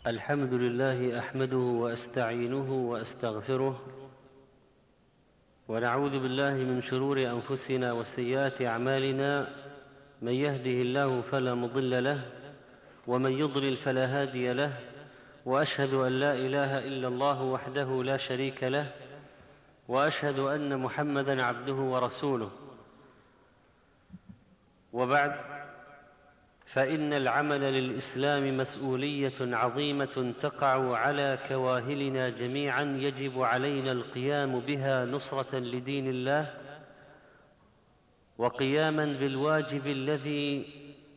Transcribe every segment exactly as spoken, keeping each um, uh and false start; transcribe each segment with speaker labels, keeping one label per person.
Speaker 1: الحمد لله أحمده وأستعينه وأستغفره، ونعوذ بالله من شرور أنفسنا وسيئات أعمالنا. من يهده الله فلا مضل له، ومن يضلل فلا هادي له، وأشهد أن لا إله إلا الله وحده لا شريك له، وأشهد أن محمدًا عبده ورسوله. وبعد، فإن العمل للإسلام مسؤولية عظيمة تقع على كواهلنا جميعاً، يجب علينا القيام بها نصرة لدين الله، وقياماً بالواجب الذي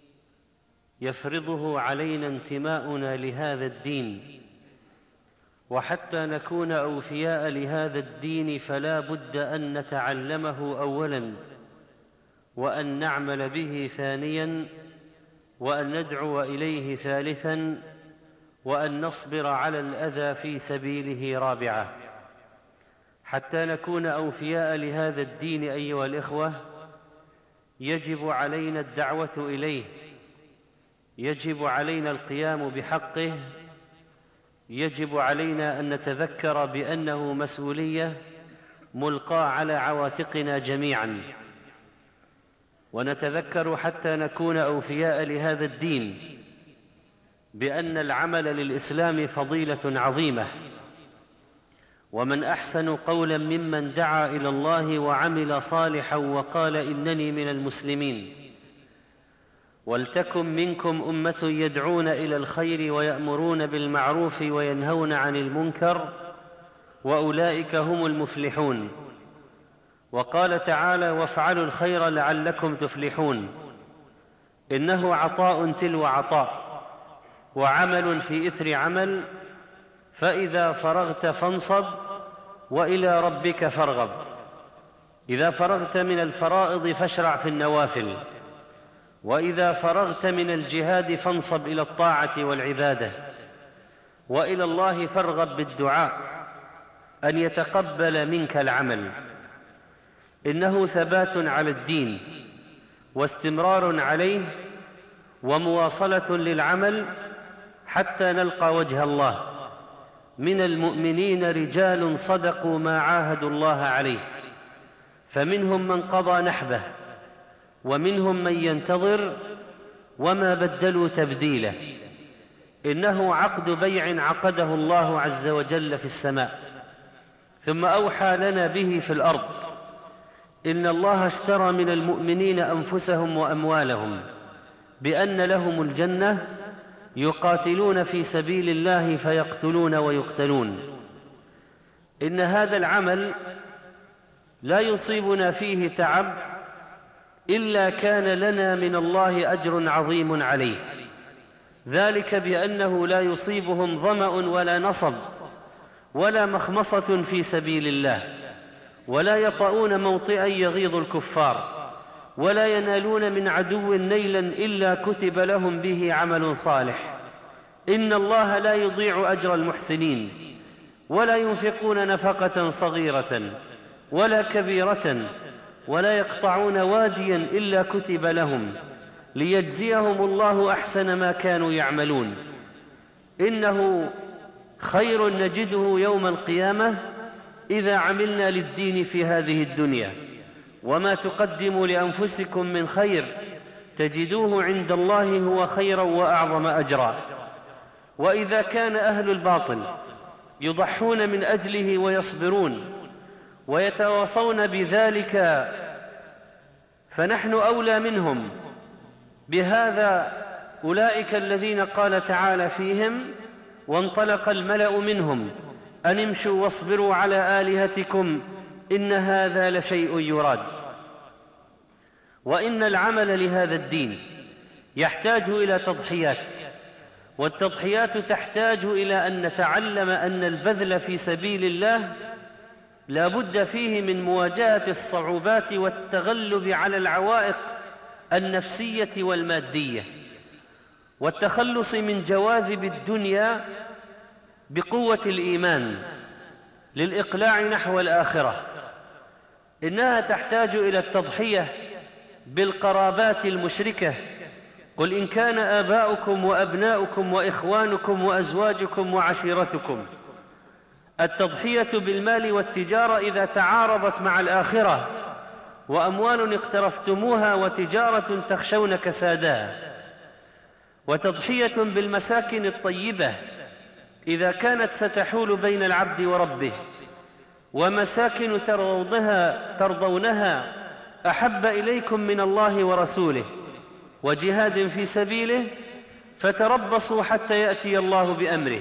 Speaker 1: يفرضه علينا انتماؤنا لهذا الدين. وحتى نكون أوفياء لهذا الدين فلا بد أن نتعلمه أولاً، وأن نعمل به ثانياً، وأن ندعو إليه ثالثاً، وأن نصبر على الأذى في سبيله رابعاً. حتى نكون أوفياء لهذا الدين أيها الإخوة، يجب علينا الدعوة إليه، يجب علينا القيام بحقه، يجب علينا أن نتذكر بأنه مسؤولية ملقاة على عواتقنا جميعاً، ونتذكر حتى نكون أوفياء لهذا الدين بأن العمل للإسلام فضيلة عظيمة. ومن أحسن قولا ممن دعا إلى الله وعمل صالحا وقال إنني من المسلمين. ولتكن منكم أمة يدعون إلى الخير ويأمرون بالمعروف وينهون عن المنكر، وأولئك هم المفلحون. وقال تعالى: وافعلوا الخير لعلكم تفلحون. إنه عطاء تلو عطاء، وعمل في إثر عمل، فإذا فرغت فانصب وإلى ربك فارغب. إذا فرغت من الفرائض فاشرع في النوافل، وإذا فرغت من الجهاد فانصب إلى الطاعة والعبادة، وإلى الله فارغب بالدعاء أن يتقبل منك العمل. إنه ثبات على الدين، واستمرار عليه، ومواصلة للعمل حتى نلقى وجه الله. من المؤمنين رجال صدقوا ما عاهدوا الله عليه، فمنهم من قضى نحبه، ومنهم من ينتظر، وما بدلوا تبديلا. إنه عقد بيع عقده الله عز وجل في السماء، ثم أوحى لنا به في الأرض. إن الله اشترى من المؤمنين أنفسهم وأموالهم بأن لهم الجنة، يقاتلون في سبيل الله فيقتلون ويقتلون. إن هذا العمل لا يصيبنا فيه تعب إلا كان لنا من الله أجر عظيم عليه، ذلك بأنه لا يصيبهم ظمأ ولا نصب ولا مخمصة في سبيل الله، ولا يطؤون موطئا يغيظ الكفار، ولا ينالون من عدو نيلا إلا كتب لهم به عمل صالح. إن الله لا يضيع أجر المحسنين. ولا ينفقون نفقة صغيرة ولا كبيرة، ولا يقطعون واديا إلا كتب لهم، ليجزيهم الله أحسن ما كانوا يعملون. إنه خير نجده يوم القيامة إذا عملنا للدين في هذه الدنيا. وما تقدموا لأنفسكم من خير تجدوه عند الله هو خيرا وأعظم أجرا. وإذا كان أهل الباطل يضحون من أجله ويصبرون ويتواصون بذلك، فنحن أولى منهم. بهذا أولئك الذين قال تعالى فيهم: وانطلق الملأ منهم أن امشوا واصبروا على آلهتكم إن هذا لشيء يراد. وإن العمل لهذا الدين يحتاج إلى تضحيات، والتضحيات تحتاج إلى أن نتعلم أن البذل في سبيل الله لا بد فيه من مواجهة الصعوبات والتغلب على العوائق النفسية والمادية، والتخلص من جواذب الدنيا بقوة الإيمان للإقلاع نحو الآخرة. إنها تحتاج إلى التضحية بالقرابات المشركة قل إن كان آباؤكم وأبناؤكم وإخوانكم وأزواجكم وعشيرتكم. التضحية بالمال والتجارة إذا تعارضت مع الآخرة، وأموال اقترفتموها وتجارة تخشون كسادها. وتضحية بالمساكن الطيبة إذا كانت ستحول بين العبد وربه، ومساكن ترضونها, ترضونها أحب إليكم من الله ورسوله وجهاد في سبيله فتربصوا حتى يأتي الله بأمره.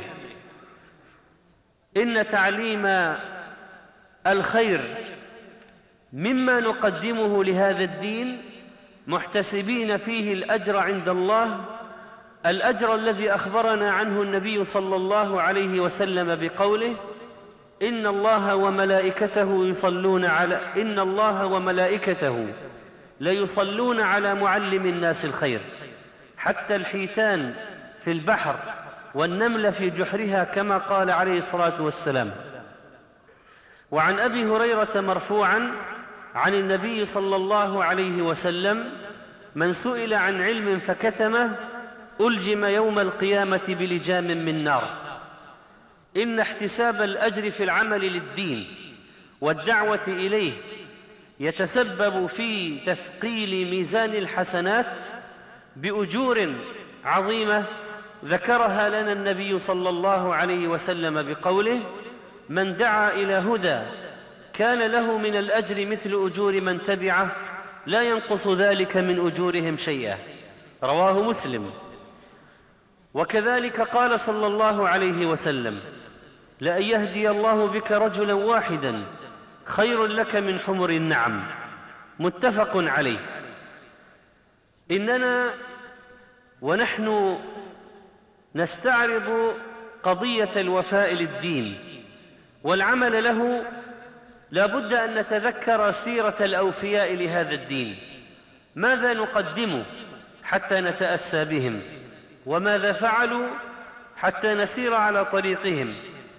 Speaker 1: إن تعليم الخير مما نقدمه لهذا الدين محتسبين فيه الأجر عند الله، الأجر الذي أخبرنا عنه النبي صلى الله عليه وسلم بقوله: إن الله وملائكته يصلون على إن الله وملائكته ليصلون على معلم الناس الخير، حتى الحيتان في البحر والنمل في جحرها، كما قال عليه الصلاة والسلام. وعن أبي هريرة مرفوعا عن النبي صلى الله عليه وسلم: من سئل عن علم فكتمه ألجم يوم القيامة بلجام من نار. إن احتساب الأجر في العمل للدين والدعوة إليه يتسبب في تثقيل ميزان الحسنات بأجور عظيمة ذكرها لنا النبي صلى الله عليه وسلم بقوله: من دعا إلى هدى كان له من الأجر مثل أجور من تبعه لا ينقص ذلك من أجورهم شيئا. رواه مسلم. وكذلك قال صلى الله عليه وسلم: لأن يهدي الله بك رجلا واحدا خير لك من حمر النعم. متفق عليه. إننا ونحن نستعرض قضية الوفاء للدين والعمل له لا بد أن نتذكر سيرة الأوفياء لهذا الدين. ماذا نقدم حتى نتأسى بهم، وماذا فعلوا حتى نسير على طريقهم.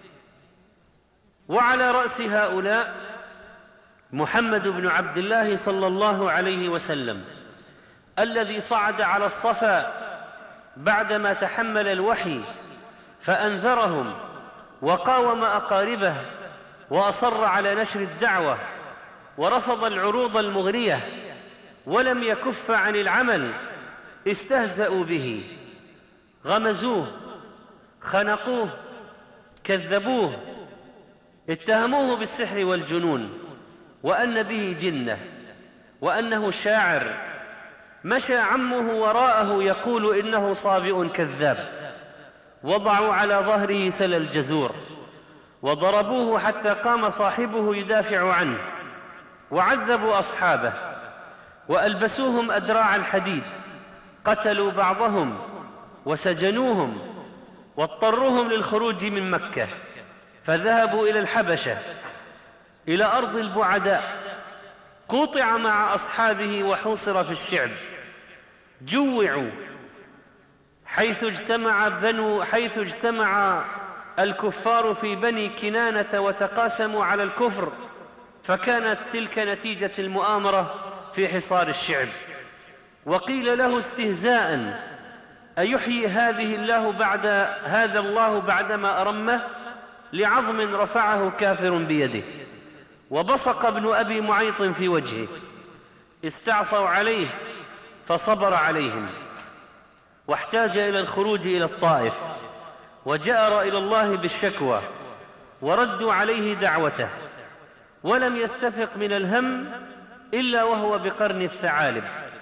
Speaker 1: وعلى رأس هؤلاء محمد بن عبد الله صلى الله عليه وسلم، الذي صعد على الصفا بعدما تحمل الوحي فأنذرهم وقاوم أقاربه وأصر على نشر الدعوة ورفض العروض المغرية ولم يكف عن العمل. استهزأوا به، غمزوه، خنقوه، كذبوه، اتهموه بالسحر والجنون، وأن به جنة، وأنه شاعر. مشى عمه وراءه يقول إنه صابئ كذاب. وضعوا على ظهره سل الجزور وضربوه حتى قام صاحبه يدافع عنه، وعذبوا أصحابه وألبسوهم أدراع الحديد، قتلوا بعضهم وسجنوهم واضطروهم للخروج من مكة، فذهبوا إلى الحبشة إلى أرض البعداء. قطع مع أصحابه وحوصر في الشعب، جوعوا حيث اجتمع بنو حيث اجتمع الكفار في بني كنانة وتقاسموا على الكفر، فكانت تلك نتيجة المؤامرة في حصار الشعب. وقيل له استهزاء: أيحيي هذه الله بعد هذا الله بعدما أرمه؟ لعظم رفعه كافر بيده. وبصق ابن أبي معيط في وجهه. استعصوا عليه فصبر عليهم، واحتاج إلى الخروج إلى الطائف، وجأر إلى الله بالشكوى، وردوا عليه دعوته، ولم يستفق من الهم إلا وهو بقرن الثعالب.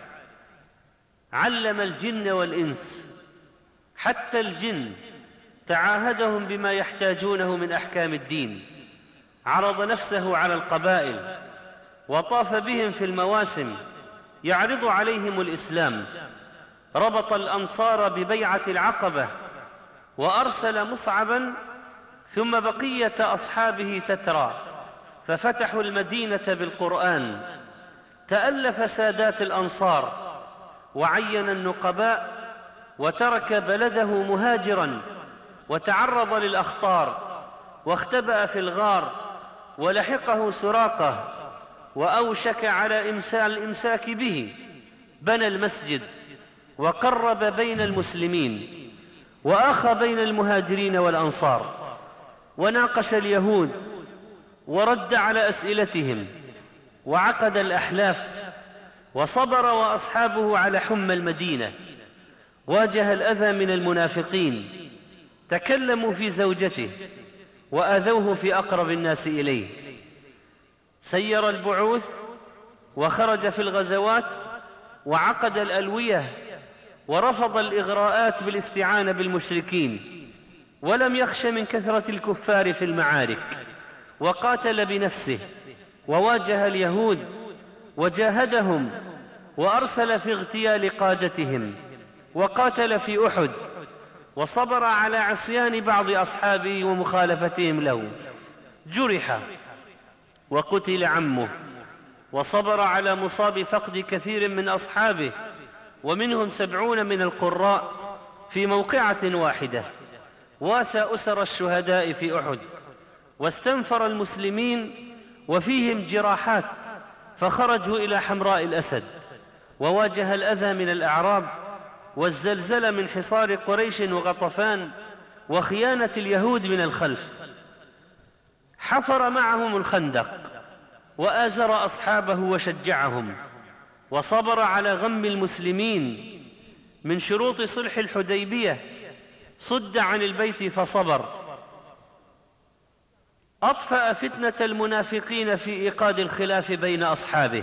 Speaker 1: علم الجن والإنس، حتى الجن تعاهدهم بما يحتاجونه من أحكام الدين. عرض نفسه على القبائل وطاف بهم في المواسم يعرض عليهم الإسلام. ربط الأنصار ببيعة العقبة، وأرسل مصعبا ثم بقية أصحابه تترى، ففتحوا المدينة بالقرآن. تألف سادات الأنصار وعين النقباء، وترك بلده مهاجرا، وتعرض للأخطار، واختبأ في الغار، ولحقه سراقة وأوشك على الإمساك به. بنى المسجد وقرب بين المسلمين، وآخى بين المهاجرين والأنصار، وناقش اليهود ورد على أسئلتهم، وعقد الأحلاف، وصبر وأصحابه على حمى المدينة. واجه الأذى من المنافقين، تكلموا في زوجته وآذوه في أقرب الناس إليه. سير البعوث وخرج في الغزوات، وعقد الألوية، ورفض الإغراءات بالاستعانة بالمشركين، ولم يخش من كثرة الكفار في المعارك، وقاتل بنفسه وواجه اليهود وجاهدهم، وأرسل في اغتيال قادتهم، وقاتل في أحد، وصبر على عصيان بعض أصحابه ومخالفتهم له. جرح وقتل عمه، وصبر على مصاب فقد كثير من أصحابه، ومنهم سبعون من القراء في موقعة واحدة. واسى أسر الشهداء في أحد، واستنفر المسلمين وفيهم جراحات، فخرجوا إلى حمراء الأسد، وواجه الأذى من الأعراب، والزلزل من حصار قريش وغطفان، وخيانة اليهود من الخلف. حفر معهم الخندق، وآزر أصحابه وشجعهم، وصبر على غم المسلمين. من شروط صلح الحديبية صد عن البيت فصبر. أطفأ فتنة المنافقين في إيقاد الخلاف بين أصحابه.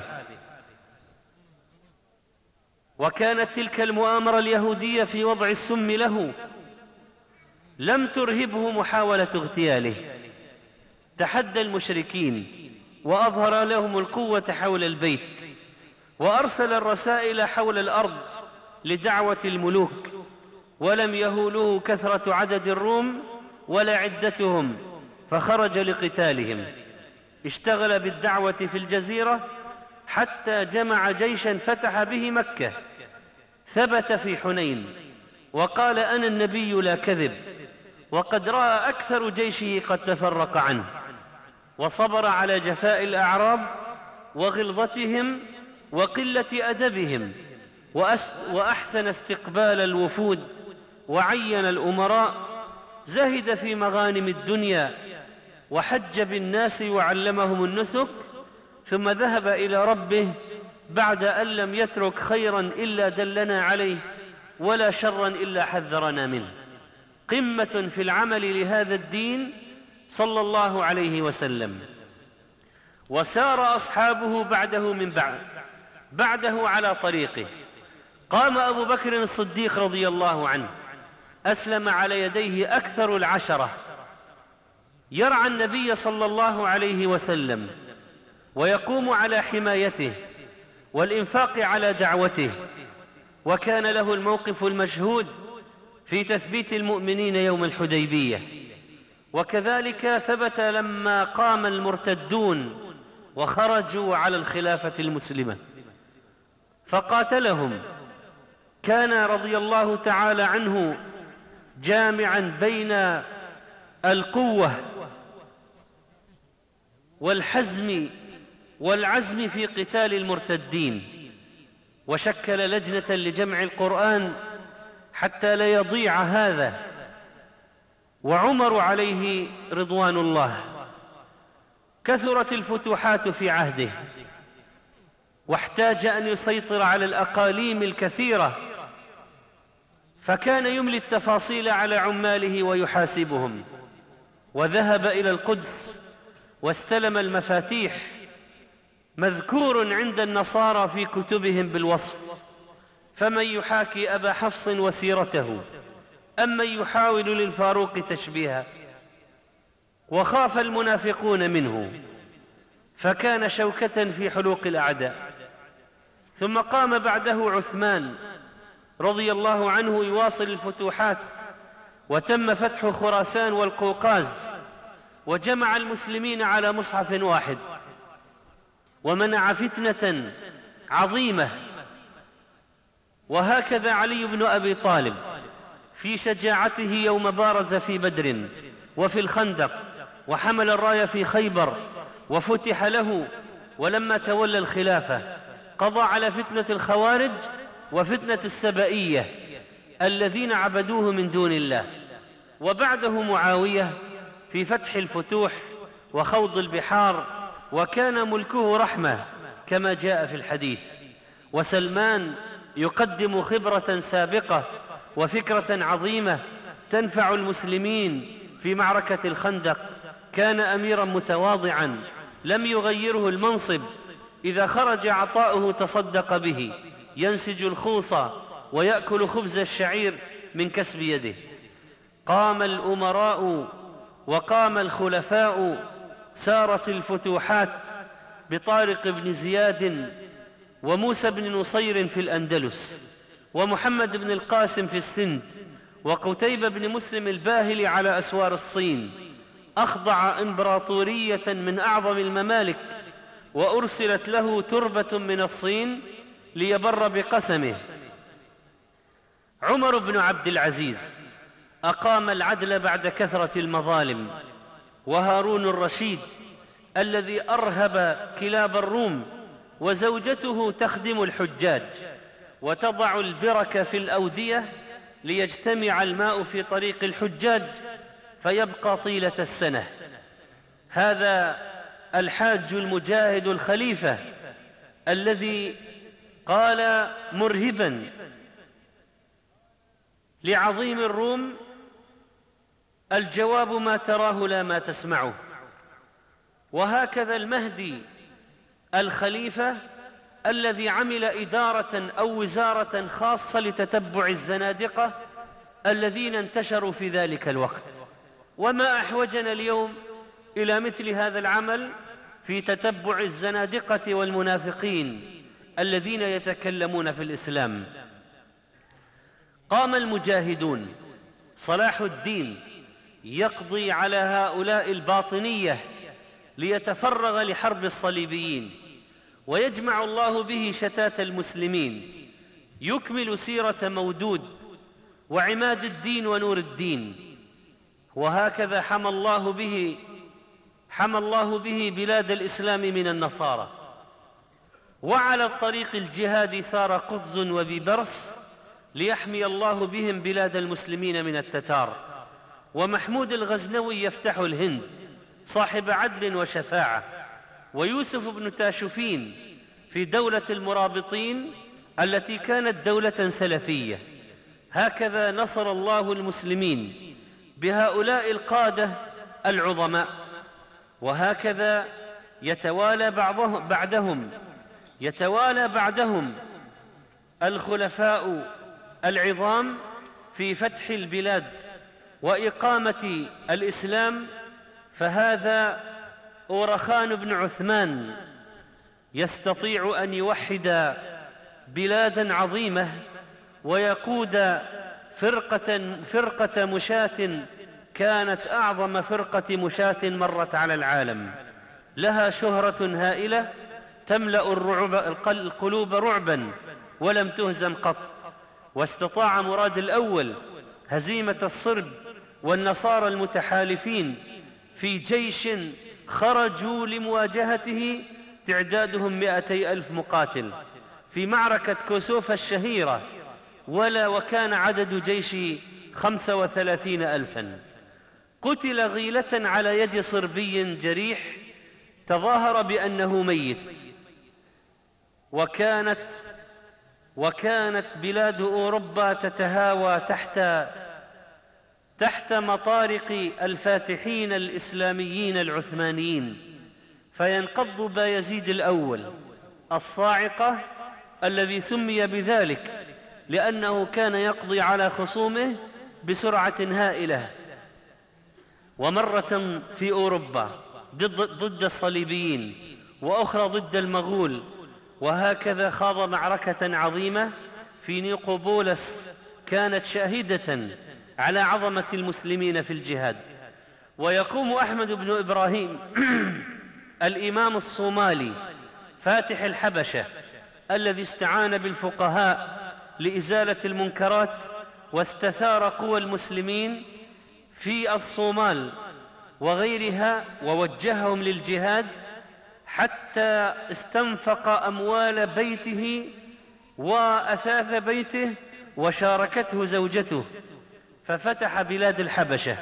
Speaker 1: وكانت تلك المؤامرة اليهودية في وضع السم له لم ترهبه محاولة اغتياله. تحدى المشركين وأظهر لهم القوة حول البيت، وأرسل الرسائل حول الأرض لدعوة الملوك، ولم يهولوه كثرة عدد الروم ولا عدتهم، فخرج لقتالهم. اشتغل بالدعوة في الجزيرة حتى جمع جيشا فتح به مكة. ثبت في حنين وقال: أنا النبي لا كذب، وقد رأى أكثر جيشه قد تفرق عنه. وصبر على جفاء الأعراب وغلظتهم وقلة أدبهم، وأحسن استقبال الوفود، وعين الأمراء. زهد في مغانم الدنيا، وحج بالناس وعلمهم النسك، ثم ذهب إلى ربه بعد أن لم يترك خيرا إلا دلنا عليه، ولا شرا إلا حذرنا منه. قمة في العمل لهذا الدين صلى الله عليه وسلم. وسار أصحابه بعده من بعد بعده على طريقه. قام أبو بكر الصديق رضي الله عنه، أسلم على يديه أكثر العشرة، يرعى النبي صلى الله عليه وسلم، ويقوم على حمايته والإنفاق على دعوته. وكان له الموقف المشهود في تثبيت المؤمنين يوم الحديبية. وكذلك ثبت لما قام المرتدون وخرجوا على الخلافة المسلمة فقاتلهم. كان رضي الله تعالى عنه جامعا بين القوة والحزم والعزم في قتال المرتدين، وشكل لجنة لجمع القرآن حتى لا يضيع هذا. وعمر عليه رضوان الله كثرت الفتوحات في عهده، واحتاج أن يسيطر على الأقاليم الكثيرة، فكان يملي التفاصيل على عماله ويحاسبهم. وذهب إلى القدس واستلم المفاتيح، مذكور عند النصارى في كتبهم بالوصف. فمن يحاكي أبا حفص وسيرته أم من يحاول للفاروق تشبيها. وخاف المنافقون منه، فكان شوكة في حلوق الأعداء. ثم قام بعده عثمان رضي الله عنه يواصل الفتوحات، وتم فتح خراسان والقوقاز، وجمع المسلمين على مصحف واحد، ومنع فتنة عظيمة. وهكذا علي بن أبي طالب في شجاعته يوم بارز في بدر وفي الخندق، وحمل الراية في خيبر وفتح له. ولما تولى الخلافة قضى على فتنة الخوارج وفتنة السبئية الذين عبدوه من دون الله، وبعده معاوية في فتح الفتوح وخوض البحار، وكان ملكه رحمة كما جاء في الحديث. وسلمان يقدم خبرة سابقة وفكرة عظيمة تنفع المسلمين في معركة الخندق. كان أميرا متواضعا لم يغيره المنصب، إذا خرج عطاؤه تصدق به، ينسج الخوص ويأكل خبز الشعير من كسب يده. قام الأمراء وقام الخلفاء، سارت الفتوحات بطارق بن زياد وموسى بن نصير في الأندلس، ومحمد بن القاسم في السند، وقتيبة بن مسلم الباهلي على أسوار الصين. أخضع إمبراطورية من أعظم الممالك، وأرسلت له تربة من الصين ليبر بقسمه. عمر بن عبد العزيز أقام العدل بعد كثرة المظالم. وهارون الرشيد الذي أرهب كلاب الروم، وزوجته تخدم الحجاج وتضع البرك في الأودية ليجتمع الماء في طريق الحجاج فيبقى طيلة السنة. هذا الحاج المجاهد الخليفة الذي قال مرهبا لعظيم الروم: الجواب ما تراه لا ما تسمعه. وهكذا المهدي الخليفة الذي عمل إدارة أو وزارة خاصة لتتبع الزنادقة الذين انتشروا في ذلك الوقت. وما أحوجنا اليوم إلى مثل هذا العمل في تتبع الزنادقة والمنافقين الذين يتكلمون في الإسلام. قام المجاهدون صلاح الدين يقضي على هؤلاء الباطنية ليتفرغ لحرب الصليبيين، ويجمع الله به شتات المسلمين، يكمل سيرة مودود وعماد الدين ونور الدين. وهكذا حمى الله به حمى الله به بلاد الإسلام من النصارى. وعلى الطريق الجهادي سار قطز وبيبرس ليحمي الله بهم بلاد المسلمين من التتار. ومحمود الغزنوي يفتح الهند صاحب عدل وشفاعة. ويوسف بن تاشفين في دولة المرابطين التي كانت دولة سلفية. هكذا نصر الله المسلمين بهؤلاء القادة العظماء. وهكذا يتوالى بعضهم بعدهم يتوالى بعدهم الخلفاء العظام في فتح البلاد وإقامة الإسلام. فهذا أورخان بن عثمان يستطيع أن يوحد بلادا عظيمة ويقود فرقة, فرقة مشاة كانت أعظم فرقة مشاة مرت على العالم، لها شهرة هائلة تملأ الرعب القلوب رعبا ولم تهزم قط. واستطاع مراد الأول هزيمة الصرب والنصارى المتحالفين في جيش خرجوا لمواجهته تعدادهم مئتي ألف مقاتل في معركة كوسوفا الشهيرة، ولا وكان عدد جيش خمسة وثلاثين ألفا. قتل غيلة على يد صربي جريح تظاهر بأنه ميت. وكانت وكانت بلاد أوروبا تتهاوى تحت تحت مطارق الفاتحين الإسلاميين العثمانيين، فينقض بايزيد الأول الصاعقة الذي سمي بذلك لأنه كان يقضي على خصومه بسرعة هائلة. ومرة في أوروبا ضد, ضد الصليبيين، وأخرى ضد المغول. وهكذا خاض معركة عظيمة في نيقوبولس كانت شاهدة على عظمة المسلمين في الجهاد. ويقوم أحمد بن إبراهيم الإمام الصومالي فاتح الحبشة الذي استعان بالفقهاء لإزالة المنكرات واستثار قوى المسلمين في الصومال وغيرها ووجههم للجهاد، حتى استنفق أموال بيته وأثاث بيته وشاركته زوجته، ففتح بلاد الحبشة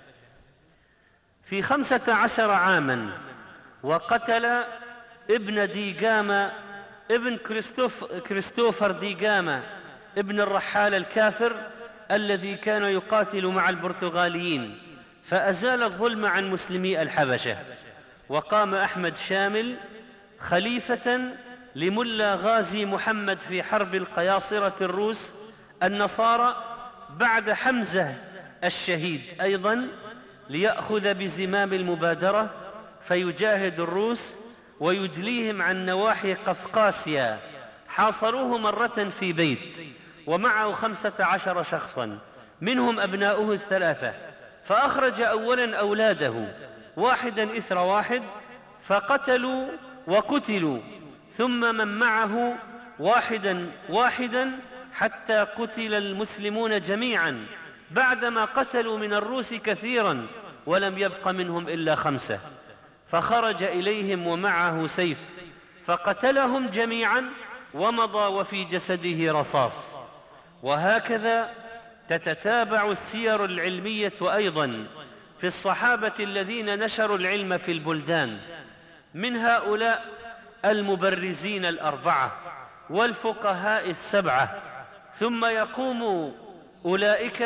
Speaker 1: في خمسة عشر عاما، وقتل ابن ديجامة ابن كريستوف كريستوفر ديجامة ابن الرحال الكافر الذي كان يقاتل مع البرتغاليين، فأزال الظلم عن مسلمي الحبشة. وقام أحمد شامل خليفة لملا غازي محمد في حرب القياصرة الروس النصارى بعد حمزة الشهيد أيضا، ليأخذ بزمام المبادرة فيجاهد الروس ويجليهم عن نواحي قفقاسيا. حاصروه مرة في بيت ومعه خمسة عشر شخصا منهم أبناؤه الثلاثة، فأخرج أولا أولاده واحدا إثر واحد فقتلوا وقتلوا، ثم من معه واحدا واحدا حتى قتل المسلمون جميعا بعدما قتلوا من الروس كثيرا ولم يبق منهم إلا خمسة. فخرج إليهم ومعه سيف فقتلهم جميعا ومضى وفي جسده رصاص. وهكذا تتتابع السير العلمية أيضا في الصحابة الذين نشروا العلم في البلدان، من هؤلاء المبرزين الأربعة والفقهاء السبعة، ثم يقوم أولئك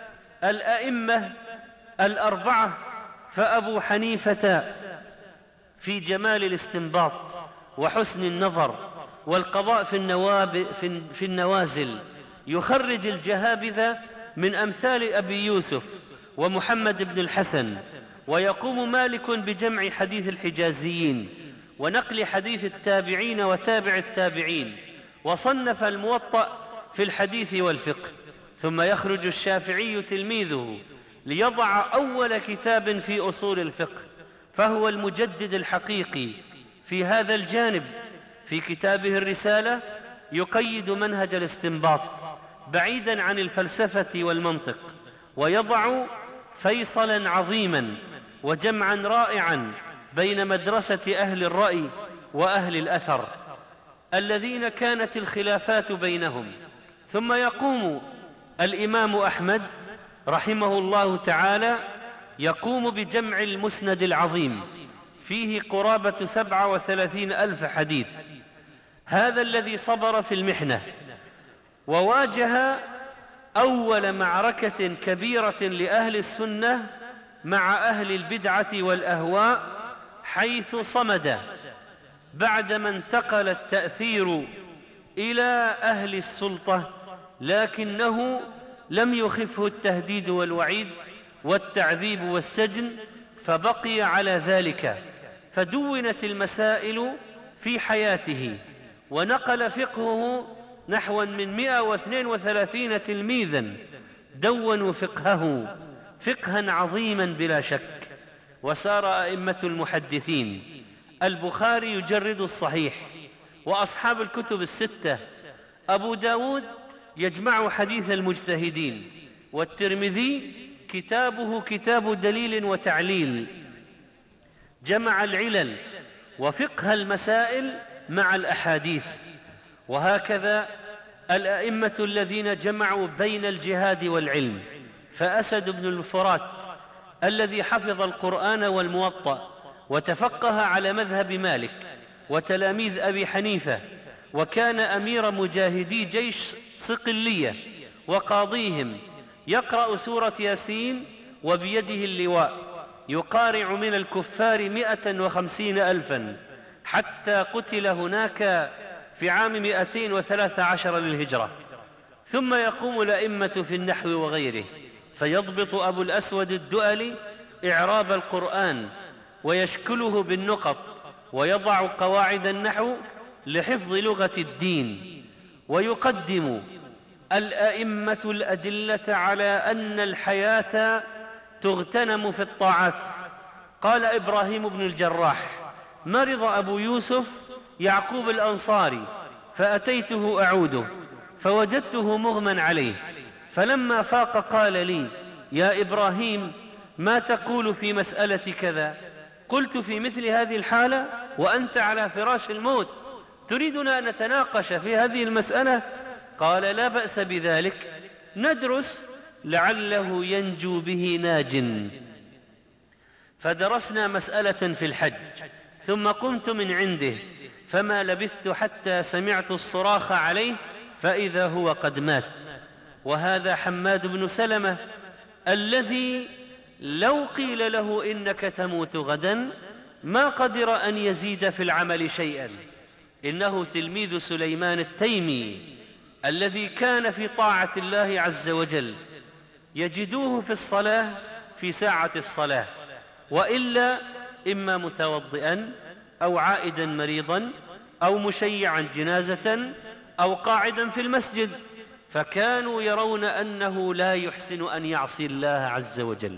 Speaker 1: الأئمة الأربعة، فأبو حنيفة في جمال الاستنباط وحسن النظر والقضاء في, النواب في النوازل يخرج الجهابذة من أمثال أبي يوسف ومحمد بن الحسن، ويقوم مالك بجمع حديث الحجازيين ونقل حديث التابعين وتابع التابعين، وصنف الموطأ في الحديث والفقه. ثم يخرج الشافعي تلميذه ليضع أول كتاب في أصول الفقه، فهو المجدد الحقيقي في هذا الجانب. في كتابه الرسالة يقيد منهج الاستنباط بعيدا عن الفلسفة والمنطق، ويضع فيصلا عظيما وجمعا رائعا بين مدرسة أهل الرأي وأهل الأثر الذين كانت الخلافات بينهم. ثم يقوم الإمام أحمد رحمه الله تعالى يقوم بجمع المسند العظيم فيه قرابة سبعة وثلاثين ألف حديث، هذا الذي صبر في المحنة وواجه أول معركة كبيرة لأهل السنة مع أهل البدعة والأهواء، حيث صمد بعدما انتقل التأثير إلى أهل السلطة، لكنه لم يخفه التهديد والوعيد والتعذيب والسجن، فبقي على ذلك، فدونت المسائل في حياته، ونقل فقهه نحو من مئة واثنين وثلاثين تلميذا دونوا فقهه فقها عظيما بلا شك. وسار أئمة المحدثين البخاري يجرد الصحيح، وأصحاب الكتب الستة أبو داود يجمع حديث المجتهدين، والترمذي كتابه كتاب دليل وتعليل، جمع العلل وفقه المسائل مع الأحاديث. وهكذا الأئمة الذين جمعوا بين الجهاد والعلم، فأسد بن الفرات الذي حفظ القرآن والموطأ وتفقه على مذهب مالك وتلاميذ أبي حنيفة، وكان أمير مجاهدي جيش صقلية وقاضيهم، يقرأ سورة ياسين وبيده اللواء، يقارع من الكفار مئة وخمسين ألفا، حتى قتل هناك في عام مئتين وثلاث عشر للهجرة. ثم يقوم الأئمة في النحو وغيره، فيضبط أبو الأسود الدؤلي إعراب القرآن ويشكله بالنقط، ويضع قواعد النحو لحفظ لغة الدين. ويقدم الأئمة الأدلة على أن الحياة تغتنم في الطاعات. قال إبراهيم بن الجراح: مرض أبو يوسف يعقوب الأنصاري فأتيته أعوده فوجدته مغمى عليه، فلما فاق قال لي: يا إبراهيم، ما تقول في مسألة كذا؟ قلت: في مثل هذه الحالة وأنت على فراش الموت تريدنا أن نتناقش في هذه المسألة؟ قال لا بأس بذلك، ندرس لعله ينجو به ناج. فدرسنا مسألة في الحج، ثم قمت من عنده، فما لبثت حتى سمعت الصراخ عليه فإذا هو قد مات. وهذا حماد بن سلمة الذي لو قيل له إنك تموت غدا ما قدر أن يزيد في العمل شيئا. إنه تلميذ سليمان التيمي الذي كان في طاعة الله عز وجل، يجدوه في الصلاة في ساعة الصلاة، وإلا إما متوضئا أو عائدا مريضا أو مشيعا جنازة أو قاعدا في المسجد، فكانوا يرون أنه لا يحسن أن يعصي الله عز وجل.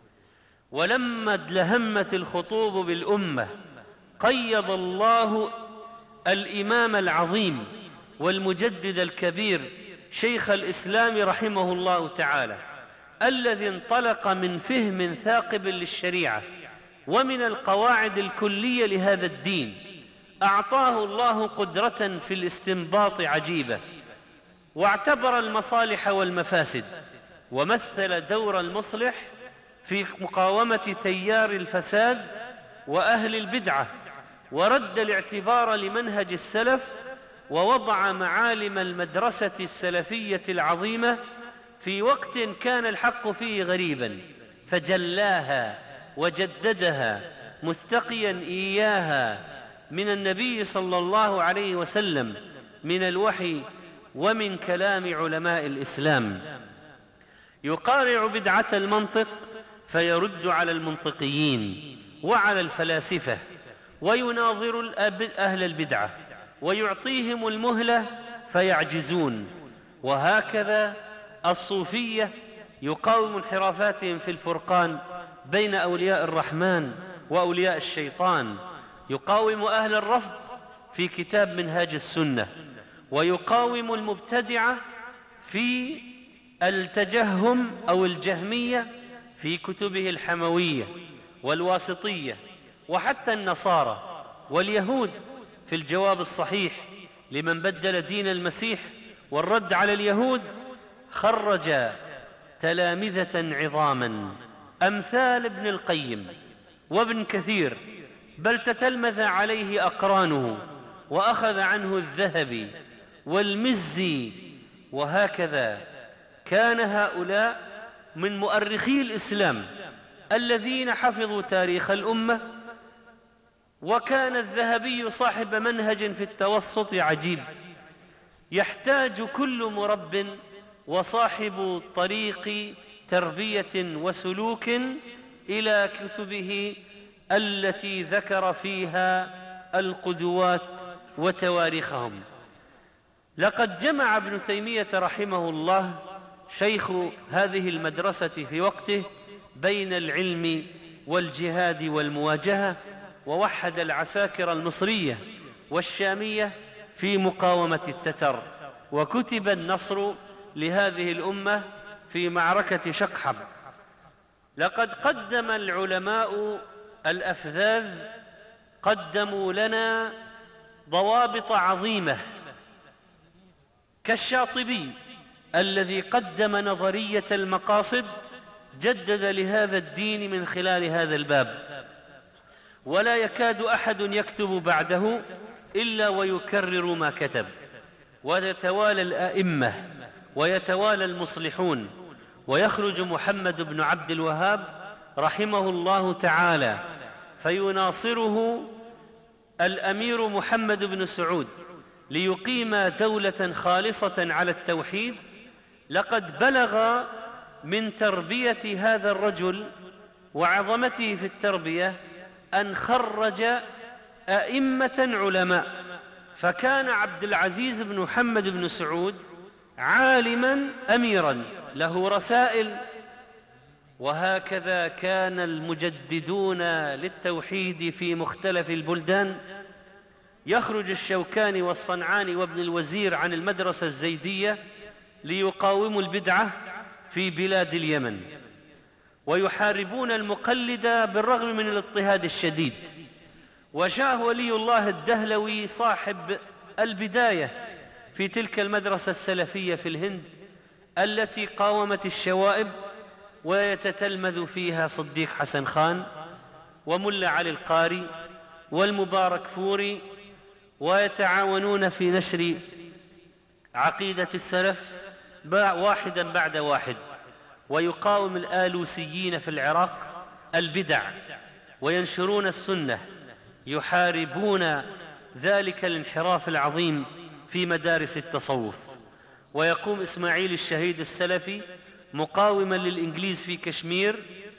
Speaker 1: ولما ادلهمت الخطوب بالأمة قيض الله الإمام العظيم والمجدد الكبير شيخ الإسلام رحمه الله تعالى، الذي انطلق من فهم ثاقب للشريعة ومن القواعد الكلية لهذا الدين، أعطاه الله قدرة في الاستنباط عجيبة، واعتبر المصالح والمفاسد، ومثل دور المصلح في مقاومة تيار الفساد وأهل البدعة، ورد الاعتبار لمنهج السلف، ووضع معالم المدرسة السلفية العظيمة في وقت كان الحق فيه غريبا، فجلاها وجددها مستقيا إياها من النبي صلى الله عليه وسلم من الوحي ومن كلام علماء الإسلام. يقارع بدعة المنطق فيرد على المنطقيين وعلى الفلاسفة، ويناظر أهل البدعة ويعطيهم المهلة فيعجزون. وهكذا الصوفية يقاوم انحرافاتهم في الفرقان بين أولياء الرحمن وأولياء الشيطان، يقاوم أهل الرفض في كتاب منهاج السنة، ويقاوم المبتدعة في التجهم أو الجهمية في كتبه الحموية والواسطية، وحتى النصارى واليهود في الجواب الصحيح لمن بدل دين المسيح والرد على اليهود. خرج تلامذة عظاما أمثال ابن القيم وابن كثير، بل تتلمذ عليه أقرانه وأخذ عنه الذهبي والمزي. وهكذا كان هؤلاء من مؤرخي الإسلام الذين حفظوا تاريخ الأمة. وكان الذهبي صاحب منهج في التوسط عجيب، يحتاج كل مرب وصاحب طريق تربية وسلوك إلى كتبه التي ذكر فيها القدوات وتواريخهم. لقد جمع ابن تيمية رحمه الله شيخ هذه المدرسة في وقته بين العلم والجهاد والمواجهة، ووحد العساكر المصرية والشامية في مقاومة التتر، وكتب النصر لهذه الأمة في معركة شقحب. لقد قدم العلماء الأفذاذ قدموا لنا ضوابط عظيمة، كالشاطبي الذي قدم نظرية المقاصد، جدد لهذا الدين من خلال هذا الباب، ولا يكاد أحد يكتب بعده إلا ويكرر ما كتب. ويتوالى الأئمة ويتوالى المصلحون، ويخرج محمد بن عبد الوهاب رحمه الله تعالى فيناصره الأمير محمد بن سعود ليقيم دولة خالصة على التوحيد. لقد بلغ من تربية هذا الرجل وعظمته في التربية أن خرج أئمة علماء، فكان عبد العزيز بن محمد بن سعود عالما أميرا له رسائل. وهكذا كان المجددون للتوحيد في مختلف البلدان. يخرج الشوكاني والصنعاني وابن الوزير عن المدرسة الزيدية ليقاوموا البدعة في بلاد اليمن، ويحاربون المقلد بالرغم من الاضطهاد الشديد. وجاء ولي الله الدهلوي صاحب البداية في تلك المدرسة السلفية في الهند التي قاومت الشوائب، ويتتلمذ فيها صديق حسن خان وملا علي القاري والمبارك فوري، ويتعاونون في نشر عقيدة السلف واحدا بعد واحد، ويقاوم الآلوسيين في العراق البدع وينشرون السنة، يحاربون ذلك الانحراف العظيم في مدارس التصوف. ويقوم إسماعيل الشهيد السلفي مقاوما للإنجليز في كشمير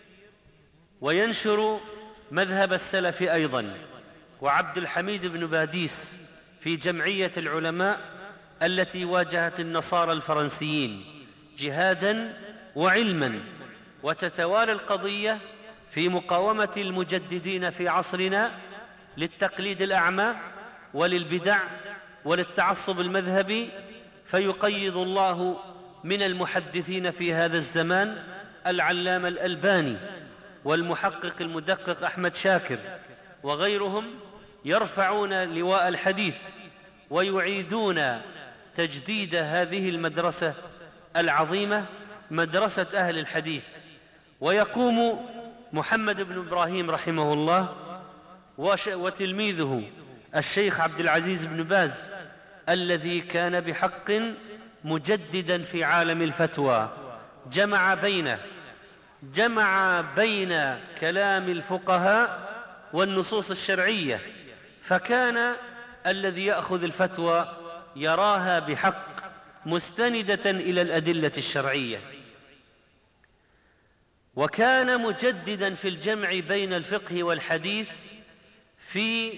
Speaker 1: وينشر مذهب السلف أيضا، وعبد الحميد بن باديس في جمعية العلماء التي واجهت النصارى الفرنسيين جهادا وعلما. وتتوالى القضية في مقاومة المجددين في عصرنا للتقليد الأعمى وللبدع وللتعصب المذهبي، فيقيض الله من المحدثين في هذا الزمان العلامة الألباني والمحقق المدقق أحمد شاكر وغيرهم، يرفعون لواء الحديث ويعيدون تجديد هذه المدرسة العظيمة، مدرسة أهل الحديث. ويقوم محمد بن إبراهيم رحمه الله وتلميذه الشيخ عبد العزيز بن باز الذي كان بحق مجددا في عالم الفتوى، جمع بين جمع بين كلام الفقهاء والنصوص الشرعية، فكان الذي يأخذ الفتوى يراها بحق مستندة إلى الأدلة الشرعية. وكان مجددا في الجمع بين الفقه والحديث في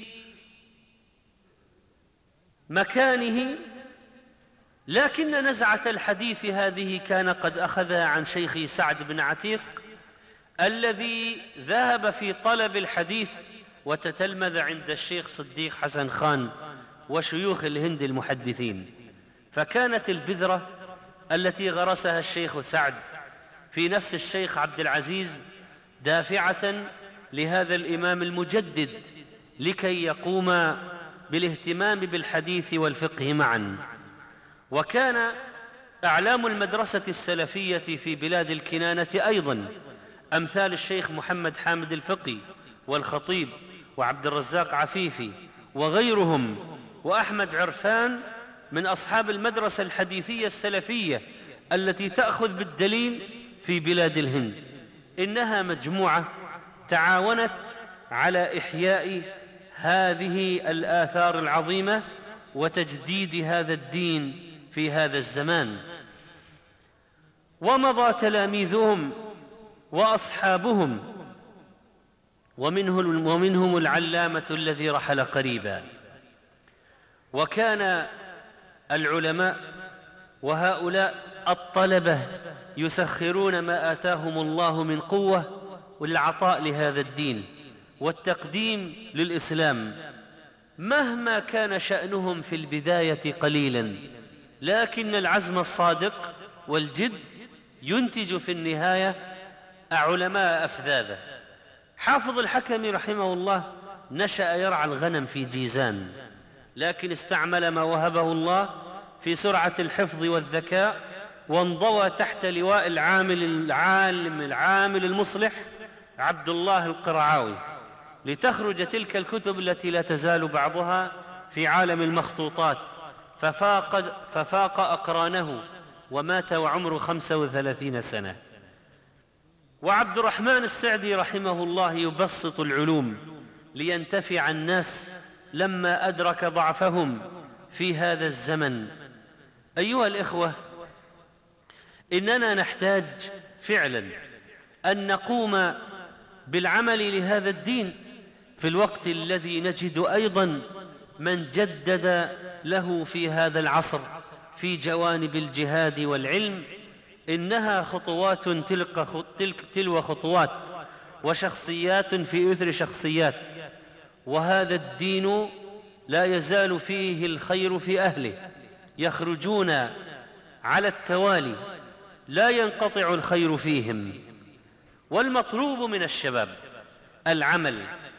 Speaker 1: مكانه، لكن نزعة الحديث هذه كان قد أخذها عن شيخه سعد بن عتيق الذي ذهب في طلب الحديث وتتلمذ عند الشيخ صديق حسن خان وشيوخ الهند المحدثين. فكانت البذرة التي غرسها الشيخ سعد في نفس الشيخ عبد العزيز دافعة لهذا الإمام المجدد لكي يقوم بالاهتمام بالحديث والفقه معا. وكان أعلام المدرسة السلفية في بلاد الكنانة أيضا أمثال الشيخ محمد حامد الفقي والخطيب وعبد الرزاق عفيفي وغيرهم، وأحمد عرفان من أصحاب المدرسة الحديثية السلفية التي تأخذ بالدليل في بلاد الهند. إنها مجموعة تعاونت على إحياء هذه الآثار العظيمة وتجديد هذا الدين في هذا الزمان. ومضى تلاميذهم وأصحابهم، ومنه ومنهم العلامة الذي رحل قريبا. وكان العلماء وهؤلاء الطلبة يسخرون ما آتاهم الله من قوة والعطاء لهذا الدين والتقديم للإسلام، مهما كان شأنهم في البداية قليلا، لكن العزم الصادق والجد ينتج في النهاية علماء أفذاذة. حافظ الحكم رحمه الله نشأ يرعى الغنم في جيزان، لكن استعمل ما وهبه الله في سرعة الحفظ والذكاء، وانضوى تحت لواء العامل العالم العامل المصلح عبد الله القرعاوي لتخرج تلك الكتب التي لا تزال بعضها في عالم المخطوطات، ففاق, ففاق أقرانه ومات وعمره خمسة وثلاثين سنة. وعبد الرحمن السعدي رحمه الله يبسط العلوم لينتفع الناس لما أدرك ضعفهم في هذا الزمن. أيها الإخوة، إننا نحتاج فعلا أن نقوم بالعمل لهذا الدين في الوقت الذي نجد أيضا من جدد له في هذا العصر في جوانب الجهاد والعلم. إنها خطوات تلك تلك تلو خطوات وشخصيات في إثر شخصيات، وهذا الدين لا يزال فيه الخير في أهله، يخرجون على التوالي لا ينقطع الخير فيهم. والمطلوب من الشباب العمل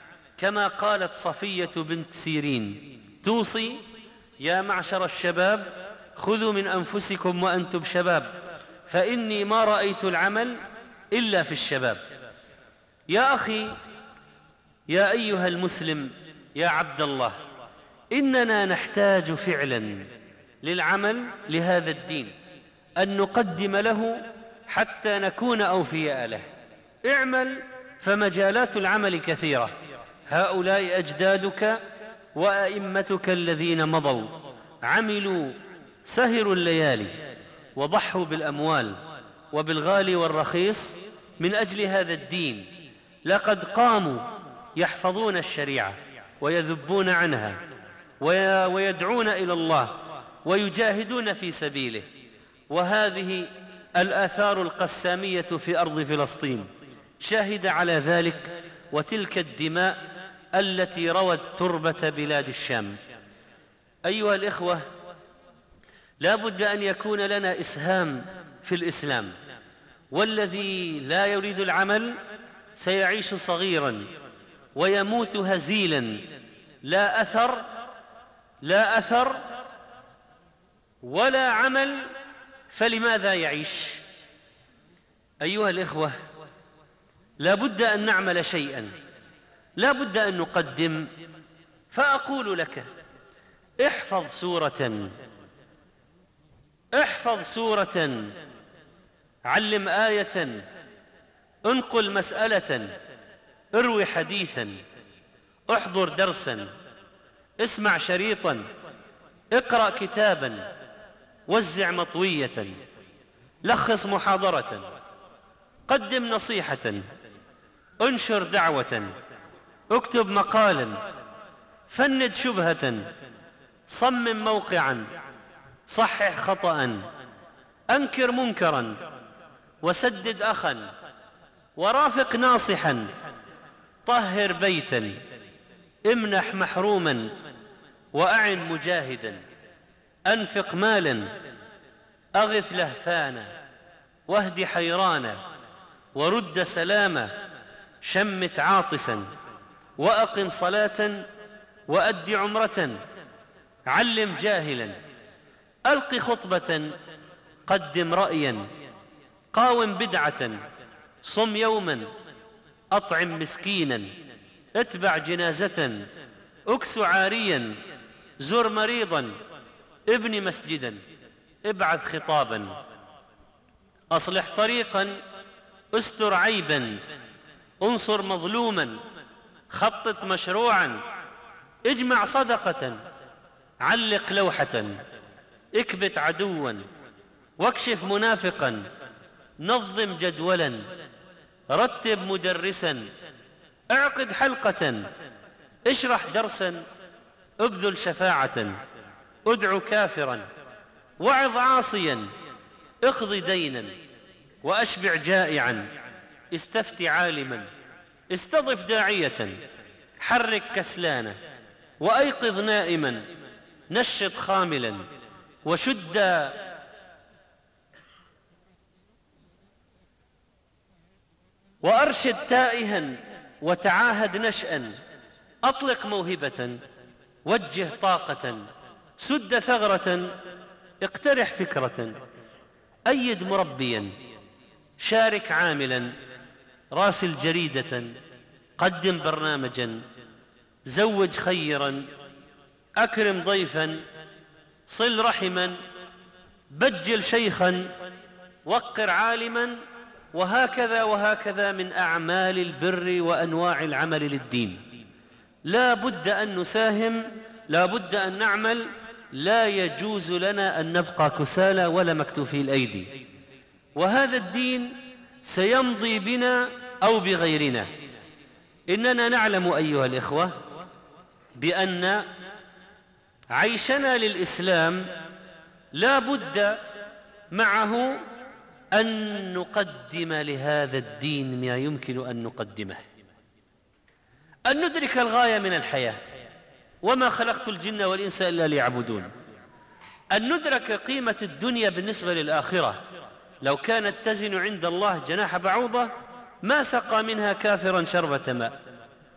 Speaker 1: كما قالت صفية بنت سيرين توصي: يا معشر الشباب خذوا من أنفسكم وأنتم شباب، فإني ما رأيت العمل إلا في الشباب. يا أخي، يا أيها المسلم، يا عبد الله، إننا نحتاج فعلا للعمل لهذا الدين، أن نقدم له حتى نكون أوفياء له. اعمل، فمجالات العمل كثيرة. هؤلاء أجدادك وأئمتك الذين مضوا عملوا، سهروا الليالي وضحوا بالأموال وبالغالي والرخيص من أجل هذا الدين. لقد قاموا يحفظون الشريعة ويذبون عنها ويدعون إلى الله ويجاهدون في سبيله. وهذه الآثار القسامية في أرض فلسطين شاهد على ذلك، وتلك الدماء التي روت تربة بلاد الشام. أيها الإخوة، لا بد أن يكون لنا إسهام في الإسلام، والذي لا يريد العمل سيعيش صغيرا ويموت هزيلا، لا أثر لا أثر ولا عمل، فلماذا يعيش؟ أيها الإخوة، لا بد أن نعمل شيئا، لا بد أن نقدم. فأقول لك: احفظ سورة، احفظ سورة، علم آية، انقل مسألة، اروي حديثا، احضر درسا، اسمع شريطا، اقرأ كتابا، وزع مطوية، لخص محاضرة، قدم نصيحة، انشر دعوة، اكتب مقالا، فند شبهة، صمم موقعا، صحح خطأ، أنكر منكرا، وسدد أخا، ورافق ناصحا، طهر بيتا، امنح محروما، وأعن مجاهدا، أنفق مالا، أغث لهفانا، واهد حيرانا، ورد سلاما، شمت عاطسا، وأقم صلاة، وأد عمرة، علم جاهلا، ألق خطبة، قدم رأيا، قاوم بدعة، صم يوما، أطعم مسكينا، اتبع جنازة، اكس عاريا، زر مريضا، ابن مسجدا، ابعث خطابا، أصلح طريقا، استر عيبا، انصر مظلوما، خطط مشروعا، اجمع صدقة، علق لوحة، اكبت عدوا، واكشف منافقا، نظم جدولا، رتب مدرسا، اعقد حلقة، اشرح درسا، ابذل شفاعة، ادع كافرا، وعظ عاصيا، اقض دينا، واشبع جائعا، استفت عالما، استضف داعية، حرك كسلانا، وأيقظ نائما، نشط خاملا، وشد وأرشد تائها، وتعاهد نشأا، أطلق موهبة، وجه طاقة، سد ثغرة، اقترح فكرة، أيد مربيا، شارك عاملا، راسل جريدة، قدم برنامجا، زوج خيرا، أكرم ضيفا، صل رحما، بجل شيخا، وقر عالما، وهكذا وهكذا من أعمال البر وأنواع العمل للدين. لا بد أن نساهم، لا بد أن نعمل، لا يجوز لنا أن نبقى كسالى ولا مكتوفي الأيدي. وهذا الدين سيمضي بنا أو بغيرنا. إننا نعلم أيها الإخوة بأن عيشنا للإسلام لا بد معه أن نقدم لهذا الدين ما يمكن أن نقدمه، أن ندرك الغاية من الحياة، وما خلقت الجن والإنس إلا ليعبدون، أن ندرك قيمة الدنيا بالنسبة للآخرة. لو كانت تزن عند الله جناح بعوضة ما سقى منها كافرا شربة ماء.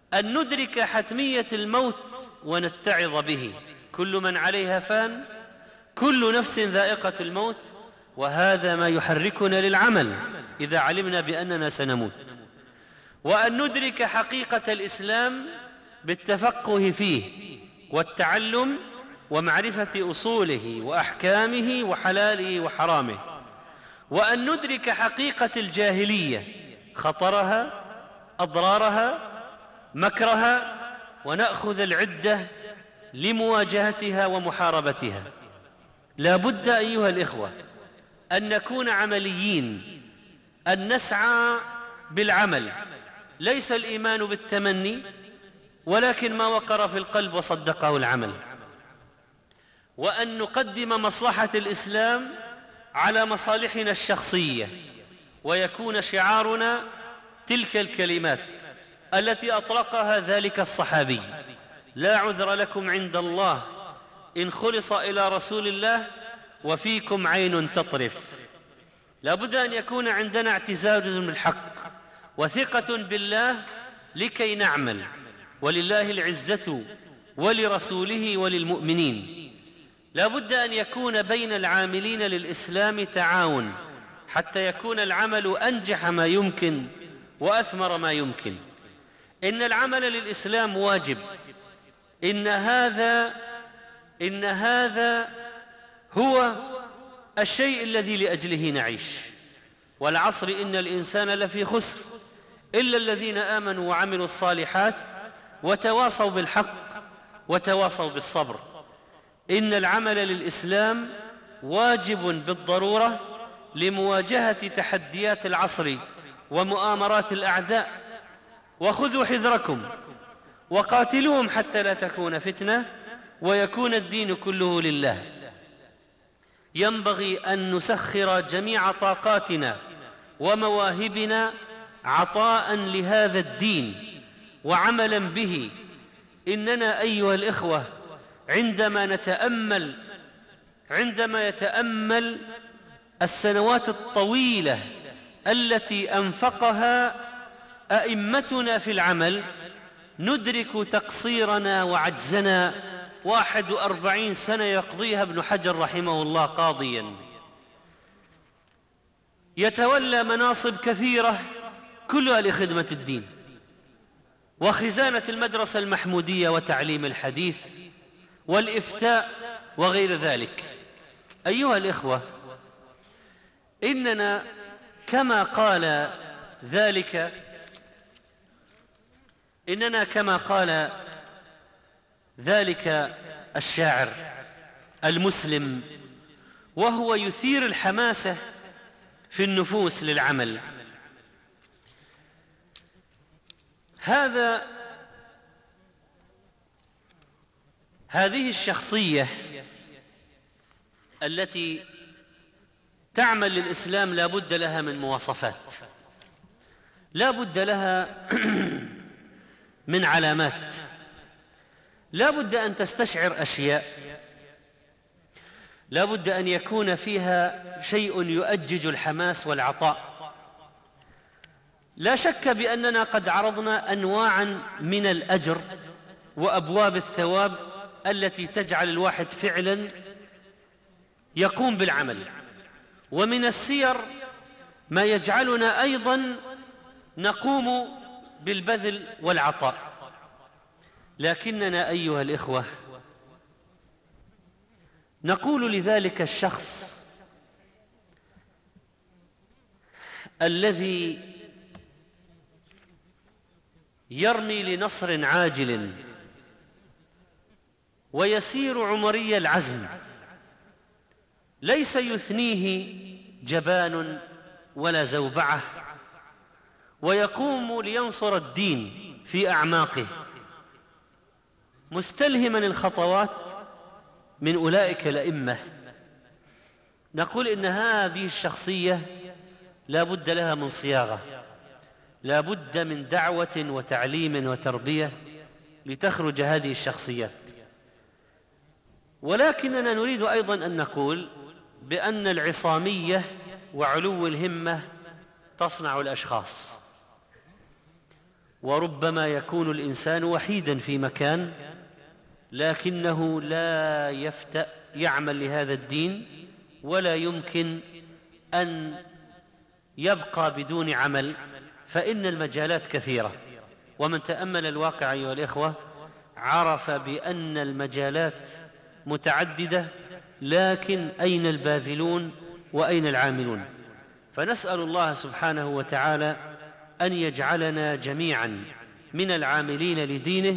Speaker 1: أن ندرك حتمية الموت ونتعظ به. كل من عليها فان، كل نفس ذائقة الموت، وهذا ما يحركنا للعمل إذا علمنا بأننا سنموت. وأن ندرك حقيقة الإسلام بالتفقه فيه والتعلم ومعرفة أصوله وأحكامه وحلاله وحرامه. وأن ندرك حقيقة الجاهلية، خطرها، أضرارها، مكرها، ونأخذ العدة لمواجهتها ومحاربتها. لا بد أيها الإخوة أن نكون عمليين، أن نسعى بالعمل، ليس الإيمان بالتمني، ولكن ما وقر في القلب وصدقه العمل. وأن نقدم مصلحة الإسلام على مصالحنا الشخصية، ويكون شعارنا تلك الكلمات التي أطلقها ذلك الصحابي: لا عذر لكم عند الله إن خلص إلى رسول الله وفيكم عين تطرف. لا بد أن يكون عندنا اعتزاز بالحق وثقة بالله لكي نعمل، ولله العزة ولرسوله وللمؤمنين. لا بد أن يكون بين العاملين للإسلام تعاون حتى يكون العمل أنجح ما يمكن وأثمر ما يمكن. إن العمل للإسلام واجب، إن هذا إن هذا هو الشيء الذي لأجله نعيش. والعصر إن الإنسان لفي خسر إلا الذين آمنوا وعملوا الصالحات وتواصوا بالحق وتواصوا بالصبر. إن العمل للإسلام واجب بالضرورة لمواجهة تحديات العصر ومؤامرات الأعداء. وخذوا حذركم وقاتلوهم حتى لا تكون فتنة ويكون الدين كله لله. ينبغي أن نسخر جميع طاقاتنا ومواهبنا عطاء لهذا الدين وعملا به. إننا أيها الإخوة عندما نتأمل عندما يتأمل السنوات الطويلة التي أنفقها أئمتنا في العمل، ندرك تقصيرنا وعجزنا. واحد وأربعين سنة يقضيها ابن حجر رحمه الله قاضيا، يتولى مناصب كثيرة كلها لخدمة الدين وخزانة المدرسة المحمودية وتعليم الحديث والإفتاء وغير ذلك. أيها الإخوة، إننا كما قال ذلك إننا كما قال ذلك الشاعر المسلم وهو يثير الحماسة في النفوس للعمل: هذا هذه الشخصية التي تعمل للإسلام لا بد لها من مواصفات، لا بد لها من علامات، لا بد أن تستشعر أشياء، لا بد أن يكون فيها شيء يؤجج الحماس والعطاء. لا شك بأننا قد عرضنا أنواعا من الأجر وأبواب الثواب التي تجعل الواحد فعلا يقوم بالعمل، ومن السير ما يجعلنا أيضا نقوم بالبذل والعطاء. لكننا أيها الإخوة نقول لذلك الشخص الذي يرمي لنصر عاجل ويسير عمري العزم، ليس يثنيه جبان ولا زوبعة، ويقوم لينصر الدين في أعماقه مستلهما الخطوات من أولئك الأئمة. نقول إن هذه الشخصية لا بد لها من صياغة، لا بد من دعوة وتعليم وتربية لتخرج هذه الشخصيات. ولكننا نريد أيضا أن نقول بأن العصامية وعلو الهمة تصنع الأشخاص، وربما يكون الإنسان وحيدا في مكان لكنه لا يفتأ يعمل لهذا الدين، ولا يمكن أن يبقى بدون عمل، فإن المجالات كثيرة. ومن تأمل الواقع أيها الإخوة عرف بأن المجالات متعددة، لكن أين الباذلون وأين العاملون؟ فنسأل الله سبحانه وتعالى أن يجعلنا جميعا من العاملين لدينه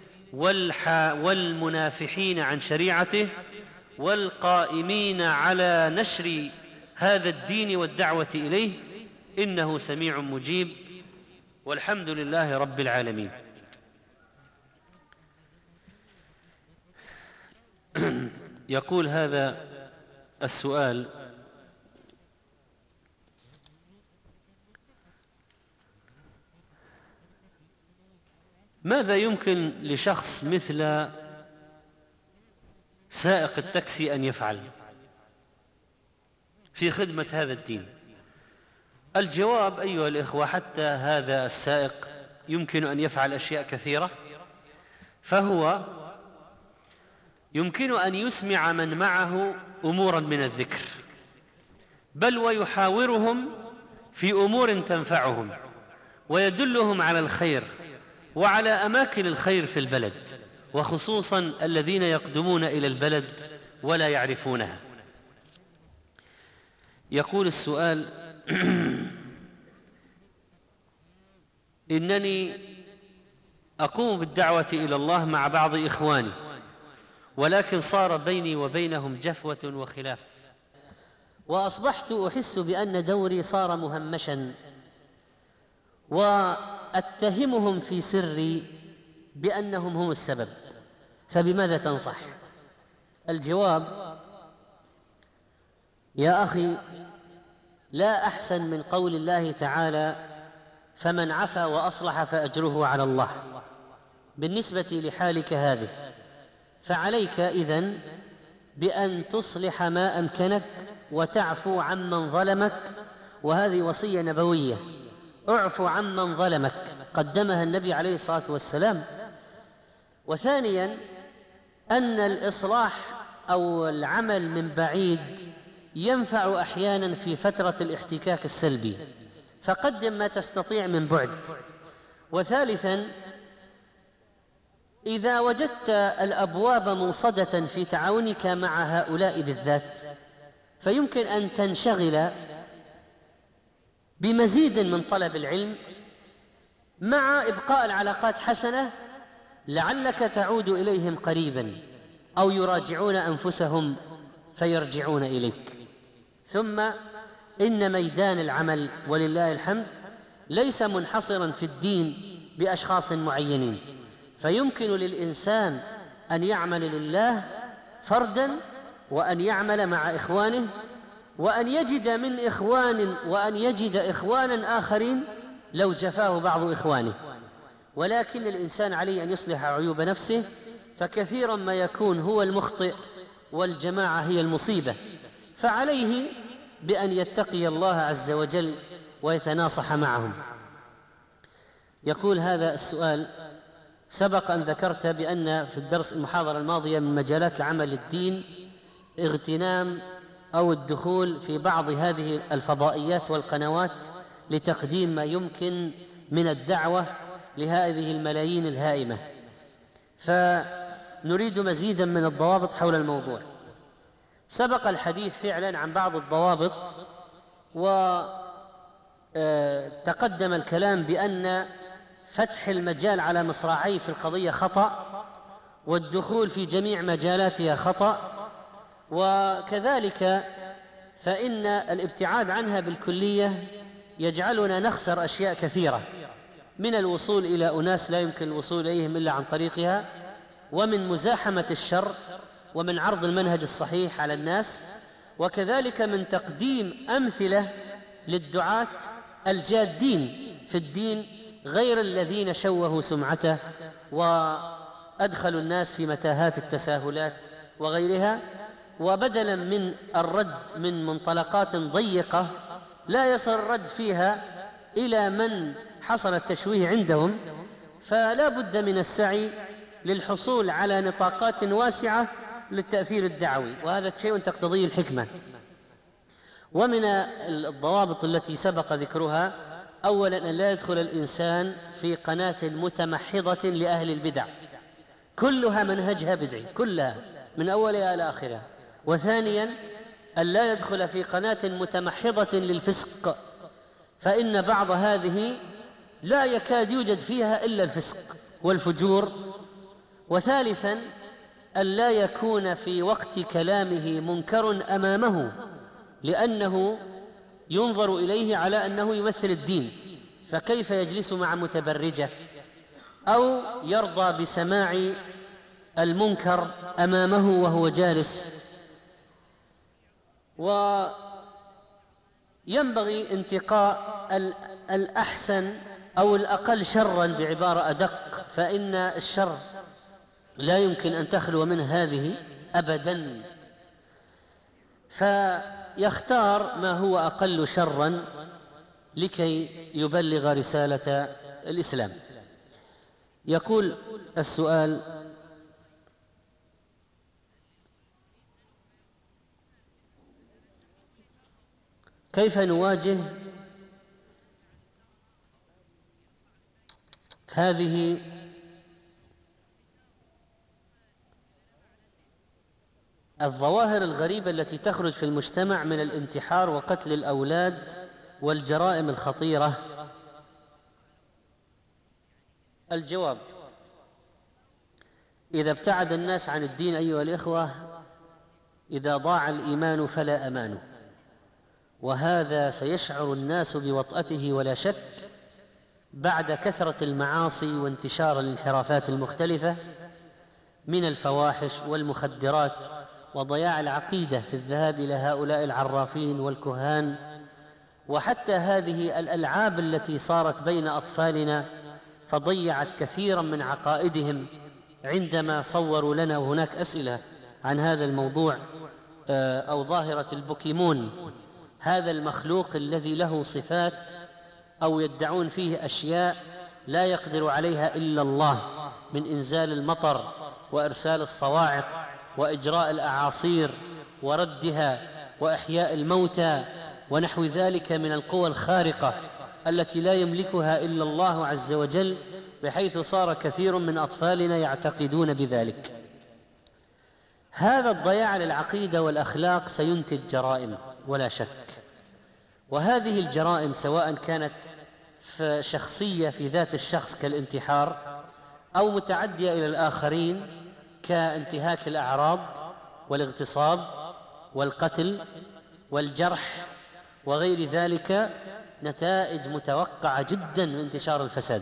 Speaker 1: والمنافحين عن شريعته والقائمين على نشر هذا الدين والدعوة إليه، إنه سميع مجيب، والحمد لله رب العالمين. يقول هذا السؤال: ماذا يمكن لشخص مثل سائق التاكسي أن يفعل في خدمة هذا الدين؟ الجواب أيها الإخوة: حتى هذا السائق يمكن أن يفعل أشياء كثيرة، فهو يمكن أن يسمع من معه أمورا من الذكر، بل ويحاورهم في أمور تنفعهم، ويدلهم على الخير وعلى أماكن الخير في البلد، وخصوصا الذين يقدمون إلى البلد ولا يعرفونها. يقول السؤال: إنني أقوم بالدعوة إلى الله مع بعض إخواني، ولكن صار بيني وبينهم جفوة وخلاف، وأصبحت أحس بأن دوري صار مهمشا، وأتهمهم في سري بأنهم هم السبب، فبماذا تنصح؟ الجواب: يا أخي، لا أحسن من قول الله تعالى: فمن عفا وأصلح فأجره على الله. بالنسبة لحالك هذه، فعليك إذن بأن تصلح ما أمكنك وتعفو عمن ظلمك، وهذه وصية نبوية: اعفو عمن ظلمك، قدمها النبي عليه الصلاة والسلام. وثانيا أن الإصلاح أو العمل من بعيد ينفع أحيانا في فترة الاحتكاك السلبي، فقدم ما تستطيع من بعد. وثالثا إذا وجدت الأبواب موصدة في تعاونك مع هؤلاء بالذات، فيمكن أن تنشغل بمزيد من طلب العلم مع إبقاء العلاقات حسنة، لعلك تعود إليهم قريبا، أو يراجعون أنفسهم فيرجعون إليك. ثم إن ميدان العمل ولله الحمد ليس منحصرا في الدين بأشخاص معينين، فيمكن للإنسان أن يعمل لله فردا، وأن يعمل مع إخوانه، وأن يجد من إخوان وأن يجد إخوانا آخرين لو جفاه بعض إخوانه. ولكن الإنسان عليه أن يصلح عيوب نفسه، فكثيرا ما يكون هو المخطئ والجماعة هي المصيبة، فعليه بأن يتقي الله عز وجل ويتناصح معهم. يقول هذا السؤال: سبق أن ذكرت بأن في الدرس المحاضرة الماضية من مجالات العمل الدين اغتنام أو الدخول في بعض هذه الفضائيات والقنوات لتقديم ما يمكن من الدعوة لهذه الملايين الهائمة، فنريد مزيدا من الضوابط حول الموضوع. سبق الحديث فعلا عن بعض الضوابط، وتقدم الكلام بأن فتح المجال على مصراعيه في القضية خطأ، والدخول في جميع مجالاتها خطأ، وكذلك فإن الابتعاد عنها بالكلية يجعلنا نخسر أشياء كثيرة، من الوصول إلى أناس لا يمكن الوصول إليهم إلا عن طريقها، ومن مزاحمة الشر، ومن عرض المنهج الصحيح على الناس، وكذلك من تقديم أمثلة للدعاة الجادين في الدين غير الذين شوهوا سمعته وأدخلوا الناس في متاهات التساهلات وغيرها. وبدلا من الرد من منطلقات ضيقة لا يصل الرد فيها إلى من حصل التشويه عندهم، فلا بد من السعي للحصول على نطاقات واسعة للتأثير الدعوي، وهذا شيء تقتضيه الحكمة. ومن الضوابط التي سبق ذكرها: أولا أن لا يدخل الإنسان في قناة متمحضة لأهل البدع، كلها منهجها بدعي، كلها من أولها إلى آخرها. وثانيا أن لا يدخل في قناة متمحضة للفسق، فإن بعض هذه لا يكاد يوجد فيها إلا الفسق والفجور. وثالثا أن لا يكون في وقت كلامه منكر أمامه، لأنه ينظر إليه على أنه يمثل الدين، فكيف يجلس مع متبرجة أو يرضى بسماع المنكر أمامه وهو جالس. وينبغي انتقاء الأحسن أو الأقل شرا بعبارة أدق، فإن الشر لا يمكن أن تخلو من هذه أبدا، فيختار ما هو أقل شرا لكي يبلغ رسالة الإسلام. يقول السؤال: كيف نواجه هذه الظواهر الغريبة التي تخرج في المجتمع من الانتحار وقتل الأولاد والجرائم الخطيرة؟ الجواب: إذا ابتعد الناس عن الدين أيها الإخوة، إذا ضاع الإيمان فلا أمان، وهذا سيشعر الناس بوطأته ولا شك بعد كثرة المعاصي وانتشار الانحرافات المختلفة من الفواحش والمخدرات وضياع العقيدة في الذهاب إلى هؤلاء العرافين والكهان، وحتى هذه الألعاب التي صارت بين أطفالنا فضيعت كثيرا من عقائدهم. عندما صوروا لنا، وهناك أسئلة عن هذا الموضوع، أو ظاهرة البوكيمون، هذا المخلوق الذي له صفات أو يدعون فيه أشياء لا يقدر عليها إلا الله، من إنزال المطر وإرسال الصواعق وإجراء الأعاصير وردها وإحياء الموتى ونحو ذلك من القوى الخارقة التي لا يملكها إلا الله عز وجل، بحيث صار كثير من أطفالنا يعتقدون بذلك. هذا الضياع للعقيدة والأخلاق سينتج جرائم ولا شك، وهذه الجرائم سواء كانت شخصية في ذات الشخص كالانتحار، أو متعدية إلى الآخرين كانتهاك الأعراض والاغتصاب والقتل والجرح وغير ذلك، نتائج متوقعة جدا من انتشار الفساد.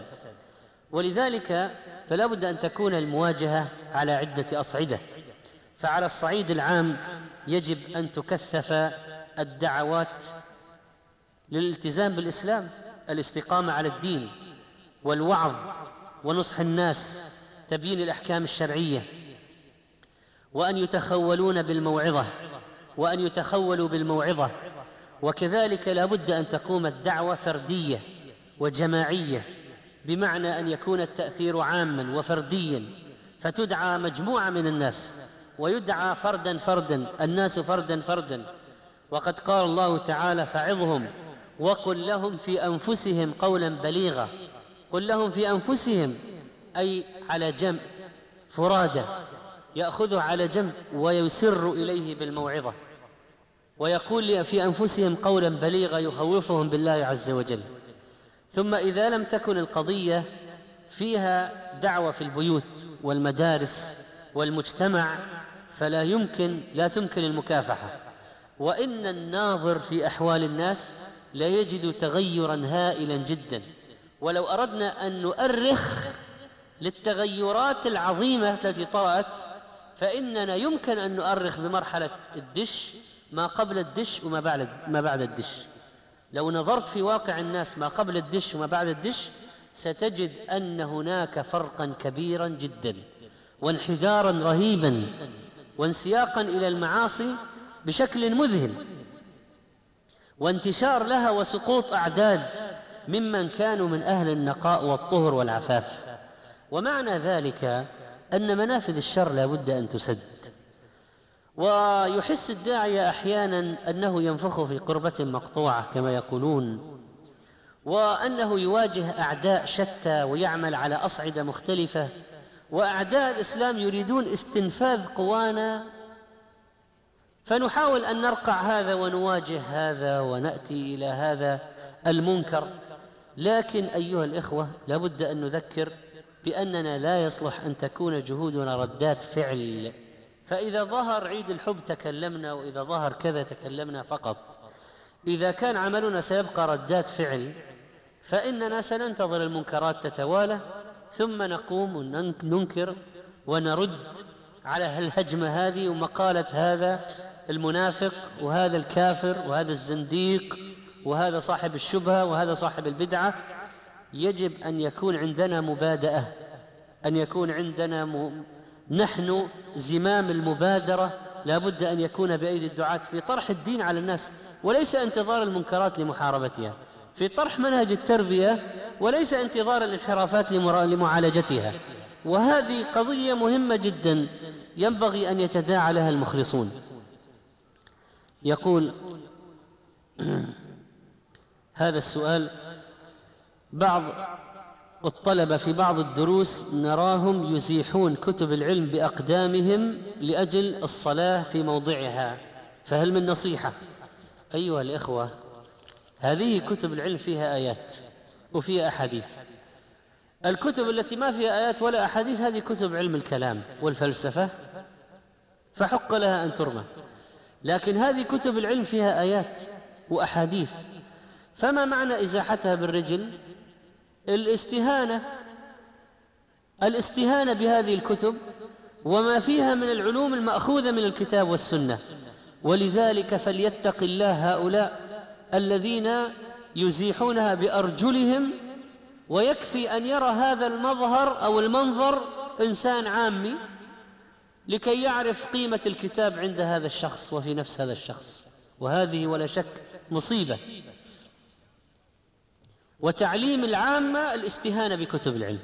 Speaker 1: ولذلك فلا بد أن تكون المواجهة على عدة أصعدة. فعلى الصعيد العام يجب أن تكثف الدعوات للالتزام بالإسلام، الاستقامة على الدين والوعظ ونصح الناس، تبيين الأحكام الشرعية، وأن يتخولون بالموعظة وأن يتخولوا بالموعظة. وكذلك لا بد أن تقوم الدعوة فردية وجماعية، بمعنى أن يكون التأثير عاما وفرديا، فتدعى مجموعة من الناس ويدعى فردا فردا، الناس فردا فردا. وقد قال الله تعالى: فعظهم وقل لهم في أنفسهم قولا بليغا. قل لهم في أنفسهم أي على جنب، فرادى، يأخذه على جنب ويسر إليه بالموعظة، ويقول في أنفسهم قولا بليغا يخوفهم بالله عز وجل. ثم إذا لم تكن القضية فيها دعوة في البيوت والمدارس والمجتمع، فلا يمكن لا تمكن المكافحة. وإن الناظر في أحوال الناس لا يجد تغيرا هائلا جدا. ولو أردنا أن نؤرخ للتغيرات العظيمة التي طرأت، فإننا يمكن أن نؤرخ بمرحلة الدش، ما قبل الدش وما بعد ما بعد الدش. لو نظرت في واقع الناس ما قبل الدش وما بعد الدش، ستجد أن هناك فرقا كبيرا جدا، وانحدارا رهيبا، وانسياقا إلى المعاصي بشكل مذهل، وانتشار لها وسقوط أعداد ممن كانوا من أهل النقاء والطهر والعفاف. ومعنى ذلك أن منافذ الشر لا بد أن تسد. ويحس الداعية أحيانا أنه ينفخ في قربة مقطوعة كما يقولون، وأنه يواجه أعداء شتى ويعمل على أصعدة مختلفة، وأعداء الإسلام يريدون استنفاذ قوانا، فنحاول أن نرقع هذا ونواجه هذا ونأتي إلى هذا المنكر. لكن أيها الإخوة لا بد أن نذكر بأننا لا يصلح أن تكون جهودنا ردات فعل، فإذا ظهر عيد الحب تكلمنا، وإذا ظهر كذا تكلمنا فقط. إذا كان عملنا سيبقى ردات فعل فإننا سننتظر المنكرات تتوالى، ثم نقوم وننكر ونرد على الهجمة هذه ومقالة هذا المنافق وهذا الكافر وهذا الزنديق وهذا صاحب الشبهة وهذا صاحب البدعة. يجب أن يكون عندنا مبادئة، أن يكون عندنا م... نحن زمام المبادرة، لا بد أن يكون بأيدي الدعاة في طرح الدين على الناس، وليس انتظار المنكرات لمحاربتها، في طرح منهج التربية، وليس انتظار الانحرافات لمعالجتها. وهذه قضية مهمة جدا ينبغي أن يتداعى لها المخلصون. يقول هذا السؤال: بعض الطلبة في بعض الدروس نراهم يزيحون كتب العلم بأقدامهم لأجل الصلاة في موضعها، فهل من نصيحة؟ أيها الإخوة، هذه كتب العلم فيها آيات وفيها أحاديث. الكتب التي ما فيها آيات ولا أحاديث هذه كتب علم الكلام والفلسفة، فحق لها أن ترمى. لكن هذه كتب العلم فيها آيات وأحاديث، فما معنى إزاحتها بالرجل؟ الاستهانة الاستهانة بهذه الكتب وما فيها من العلوم المأخوذة من الكتاب والسنة. ولذلك فليتق الله هؤلاء الذين يزيحونها بأرجلهم، ويكفي أن يرى هذا المظهر أو المنظر إنسان عامي لكي يعرف قيمة الكتاب عند هذا الشخص وفي نفس هذا الشخص، وهذه ولا شك مصيبة. وتعليم العامة الاستهانة بكتب العلم.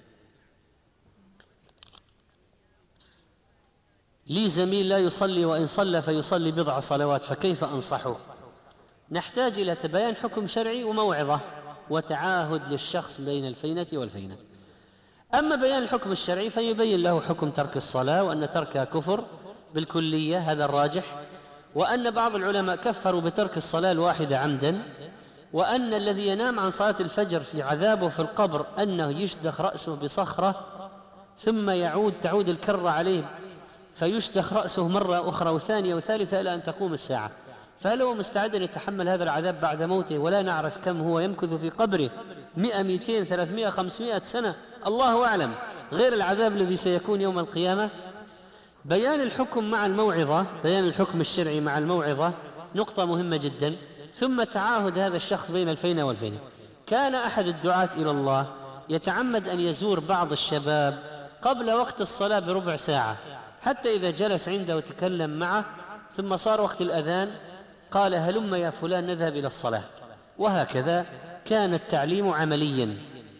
Speaker 1: لي زميل لا يصلي، وإن صلى فيصلي بضع صلوات، فكيف أنصحه؟ نحتاج إلى تبيان حكم شرعي وموعظة وتعاهد للشخص بين الفينة والفينة. أما بيان الحكم الشرعي فيبين له حكم ترك الصلاة، وأن تركها كفر بالكلية، هذا الراجح، وأن بعض العلماء كفروا بترك الصلاة الواحدة عمدا، وأن الذي ينام عن صلاة الفجر في عذابه في القبر أنه يشدخ رأسه بصخرة ثم يعود تعود الكرة عليه فيشدخ رأسه مرة أخرى وثانية وثالثة إلى أن تقوم الساعة. فهل هو مستعد أن يتحمل هذا العذاب بعد موته ولا نعرف كم هو يمكث في قبره؟ مئة مئتين ثلاثمائة خمسمائة سنة، الله أعلم، غير العذاب الذي سيكون يوم القيامة. بيان الحكم مع الموعظة، بيان الحكم الشرعي مع الموعظة نقطة مهمة جدا. ثم تعاهد هذا الشخص بين الفينة والفينة. كان أحد الدعاة إلى الله يتعمد أن يزور بعض الشباب قبل وقت الصلاة بربع ساعة، حتى إذا جلس عنده وتكلم معه ثم صار وقت الأذان قال: هلم يا فلان نذهب إلى الصلاة. وهكذا كان التعليم عمليا.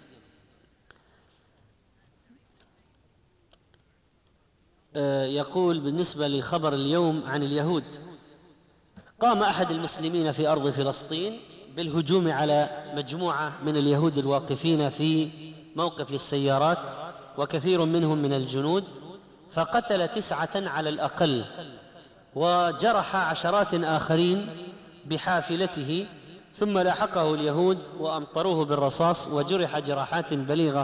Speaker 1: يقول بالنسبة لخبر اليوم عن اليهود: قام أحد المسلمين في أرض فلسطين بالهجوم على مجموعة من اليهود الواقفين في موقف للسيارات، وكثير منهم من الجنود، فقتل تسعة على الأقل، وجرح عشرات آخرين بحافلته، ثم لاحقه اليهود وأمطروه بالرصاص وجرح جراحات بليغة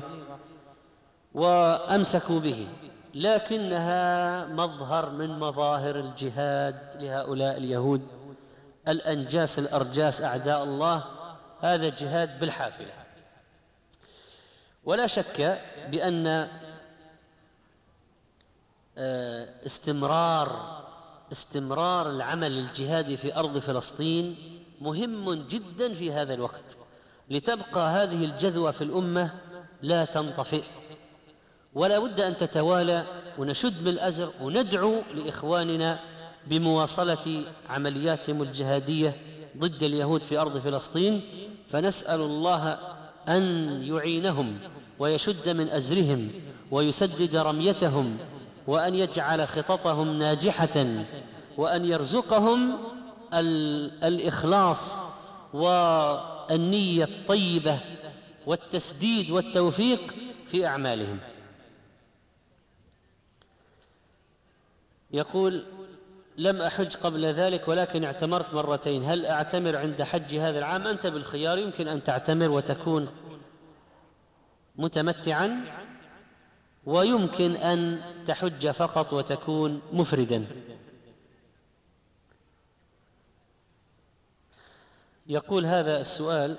Speaker 1: وأمسكوا به. لكنها مظهر من مظاهر الجهاد لهؤلاء اليهود الأنجاس الأرجاس أعداء الله، هذا الجهاد بالحافلة. ولا شك بأن استمرار استمرار العمل الجهادي في أرض فلسطين مهم جدا في هذا الوقت، لتبقى هذه الجذوة في الأمة لا تنطفئ، ولا بد أن تتوالى، ونشد بالأزر وندعو لإخواننا بمواصلة عملياتهم الجهادية ضد اليهود في أرض فلسطين، فنسأل الله أن يعينهم ويشد من أزرهم ويسدد رميتهم، وأن يجعل خططهم ناجحة، وأن يرزقهم الإخلاص والنية الطيبة والتسديد والتوفيق في أعمالهم. يقول: لم أحج قبل ذلك ولكن اعتمرت مرتين، هل أعتمر عند حج هذا العام؟ أنت بالخيار، يمكن أن تعتمر وتكون متمتعا، ويمكن أن تحج فقط وتكون مفردا. يقول هذا السؤال: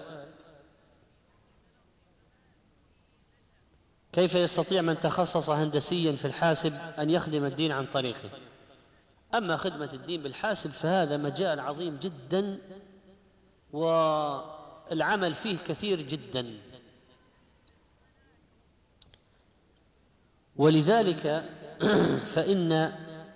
Speaker 1: كيف يستطيع من تخصص هندسيا في الحاسب أن يخدم الدين عن طريقه؟ أما خدمة الدين بالحاسب فهذا مجال عظيم جدا، والعمل فيه كثير جدا، ولذلك فإن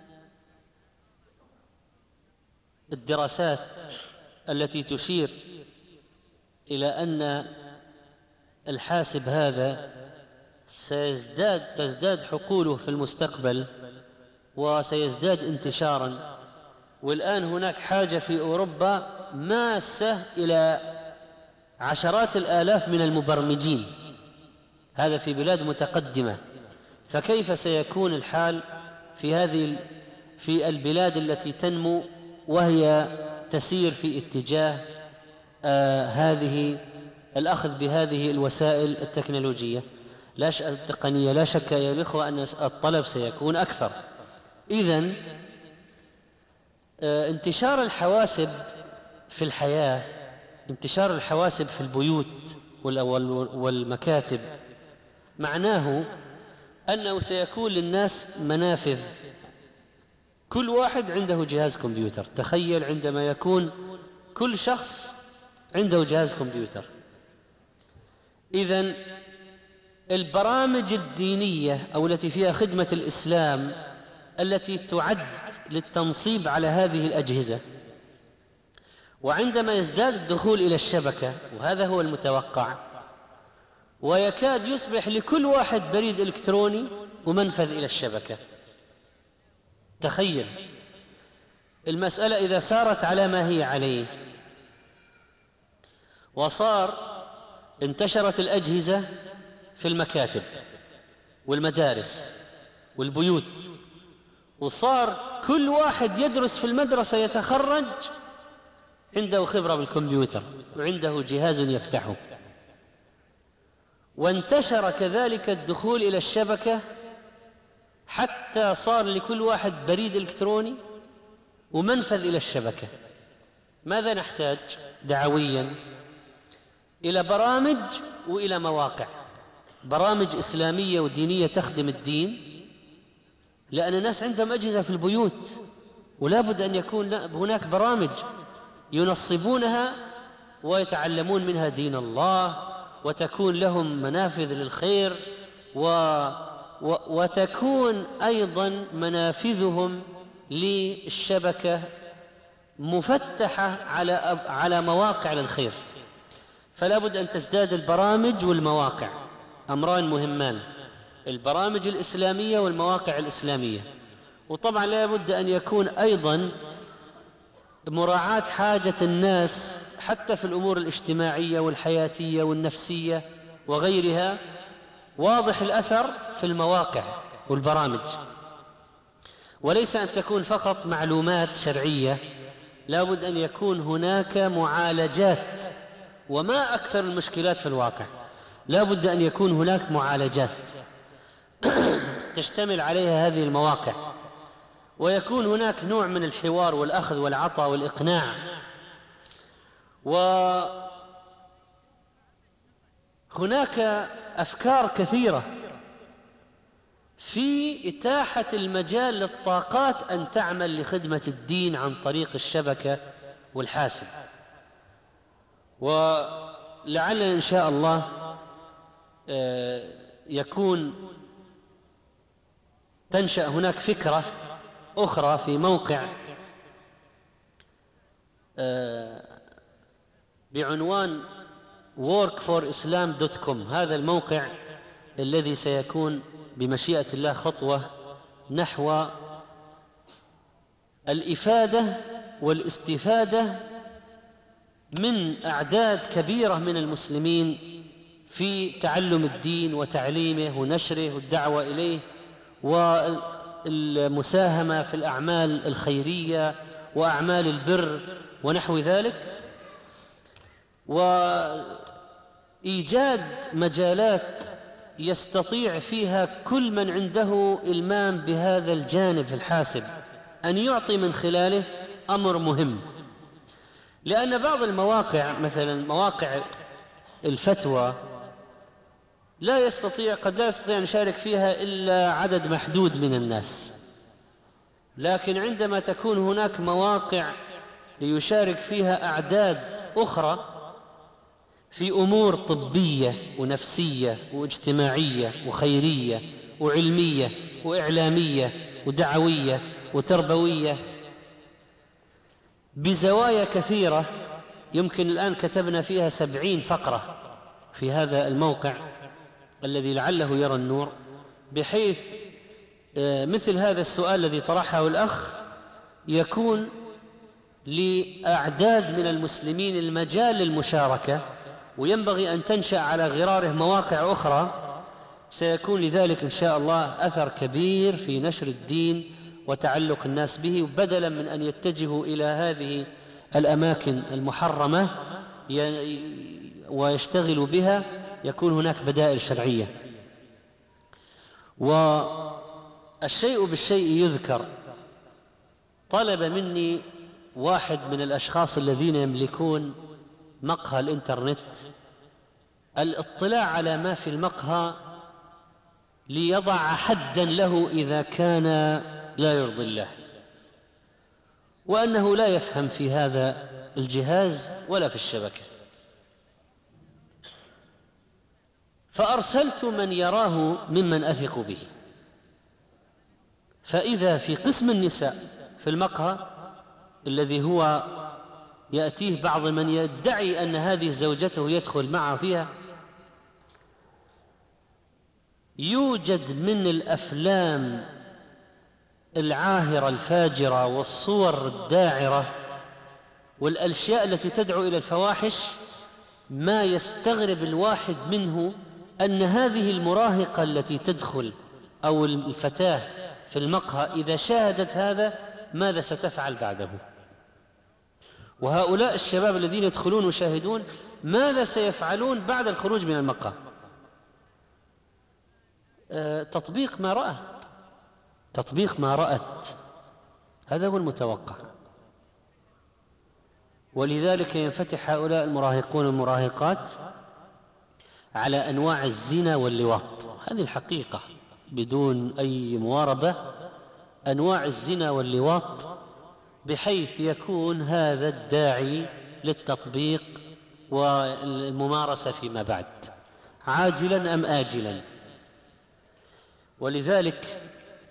Speaker 1: الدراسات التي تشير إلى أن الحاسب هذا سيزداد تزداد حقوله في المستقبل وسيزداد انتشارا، والآن هناك حاجة في أوروبا ماسة إلى عشرات الآلاف من المبرمجين، هذا في بلاد متقدمة، فكيف سيكون الحال في هذه في البلاد التي تنمو وهي تسير في اتجاه آه هذه الأخذ بهذه الوسائل التكنولوجية لا ش... التقنية؟ لا شك يا الإخوة أن الطلب سيكون أكثر. إذن آه انتشار الحواسب في الحياة، انتشار الحواسب في البيوت والمكاتب، معناه أنه سيكون للناس منافذ، كل واحد عنده جهاز كمبيوتر. تخيل عندما يكون كل شخص عنده جهاز كمبيوتر. إذن البرامج الدينية أو التي فيها خدمة الإسلام التي تعد للتنصيب على هذه الأجهزة، وعندما يزداد الدخول إلى الشبكة، وهذا هو المتوقع، ويكاد يصبح لكل واحد بريد إلكتروني ومنفذ إلى الشبكة. تخيل المسألة إذا سارت على ما هي عليه، وصار انتشرت الأجهزة في المكاتب والمدارس والبيوت، وصار كل واحد يدرس في المدرسة يتخرج عنده خبرة بالكمبيوتر وعنده جهاز يفتحه، وانتشر كذلك الدخول إلى الشبكة حتى صار لكل واحد بريد إلكتروني ومنفذ إلى الشبكة. ماذا نحتاج دعويا؟ إلى برامج وإلى مواقع، برامج إسلامية ودينية تخدم الدين، لأن الناس عندهم أجهزة في البيوت، ولا بد أن يكون هناك برامج ينصبونها ويتعلمون منها دين الله، وتكون لهم منافذ للخير، و... و... وتكون أيضا منافذهم للشبكة مفتحة على على مواقع للخير. فلا بد أن تزداد البرامج والمواقع، أمران مهمان، البرامج الإسلامية والمواقع الإسلامية. وطبعا لا بد أن يكون أيضا مراعاة حاجة الناس حتى في الأمور الاجتماعية والحياتية والنفسية وغيرها، واضح الأثر في المواقع والبرامج، وليس أن تكون فقط معلومات شرعية، لا بد أن يكون هناك معالجات. وما أكثر المشكلات في الواقع، لا بد أن يكون هناك معالجات تشتمل عليها هذه المواقع، ويكون هناك نوع من الحوار والأخذ والعطاء والإقناع. وهناك أفكار كثيرة في إتاحة المجال للطاقات أن تعمل لخدمة الدين عن طريق الشبكة والحاسب. ولعل إن شاء الله يكون تنشأ هناك فكرة أخرى في موقع بعنوان وورك فور إسلام دوت كوم. هذا الموقع الذي سيكون بمشيئة الله خطوة نحو الإفادة والاستفادة من أعداد كبيرة من المسلمين في تعلم الدين وتعليمه ونشره والدعوة إليه والمساهمة في الأعمال الخيرية وأعمال البر ونحو ذلك، وإيجاد مجالات يستطيع فيها كل من عنده إلمام بهذا الجانب الحاسب أن يعطي من خلاله أمر مهم. لأن بعض المواقع مثلا مواقع الفتوى لا يستطيع قد لا يستطيع أن يشارك فيها إلا عدد محدود من الناس، لكن عندما تكون هناك مواقع ليشارك فيها أعداد أخرى في أمور طبية ونفسية واجتماعية وخيرية وعلمية وإعلامية ودعوية وتربوية بزوايا كثيرة، يمكن الآن كتبنا فيها سبعين فقرة في هذا الموقع الذي لعله يرى النور، بحيث مثل هذا السؤال الذي طرحه الأخ يكون لأعداد من المسلمين المجال للمشاركة، وينبغي أن تنشأ على غراره مواقع أخرى سيكون لذلك إن شاء الله أثر كبير في نشر الدين وتعلق الناس به، بدلا من أن يتجهوا إلى هذه الأماكن المحرمة ويشتغلوا بها، يكون هناك بدائل شرعية. والشيء بالشيء يذكر. طلب مني واحد من الأشخاص الذين يملكون مقهى الإنترنت الاطلاع على ما في المقهى ليضع حدا له إذا كان لا يرضي الله، وأنه لا يفهم في هذا الجهاز ولا في الشبكة. فأرسلت من يراه ممن أثق به، فإذا في قسم النساء في المقهى الذي هو يأتيه بعض من يدعي أن هذه زوجته يدخل معه فيها، يوجد من الأفلام العاهرة الفاجرة والصور الداعرة والأشياء التي تدعو إلى الفواحش ما يستغرب الواحد منه أن هذه المراهقة التي تدخل أو الفتاة في المقهى إذا شاهدت هذا ماذا ستفعل بعده، وهؤلاء الشباب الذين يدخلون ويشاهدون ماذا سيفعلون بعد الخروج من المقهى. أه تطبيق ما رأى تطبيق ما رأت، هذا هو المتوقع. ولذلك ينفتح هؤلاء المراهقون والمراهقات على أنواع الزنا واللواط، هذه الحقيقة بدون أي مواربة، أنواع الزنا واللواط، بحيث يكون هذا الداعي للتطبيق والممارسة فيما بعد عاجلا أم آجلا. ولذلك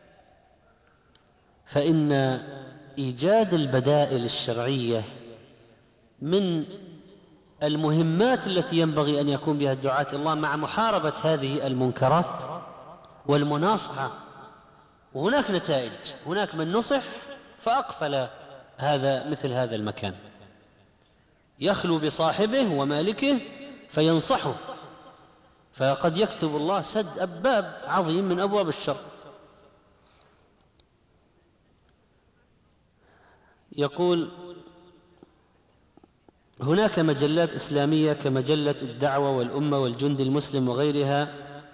Speaker 1: فإن إيجاد البدائل الشرعية من المهمات التي ينبغي أن يكون بها الدعاة الله مع محاربة هذه المنكرات والمناصحة. وهناك نتائج، هناك من نصح فأقفل هذا مثل هذا المكان، يخلو بصاحبه ومالكه فينصحه، فقد يكتب الله سد أبواب عظيم من أبواب الشر. يقول هناك مجلات إسلامية كمجلة الدعوة والأمة والجند المسلم وغيرها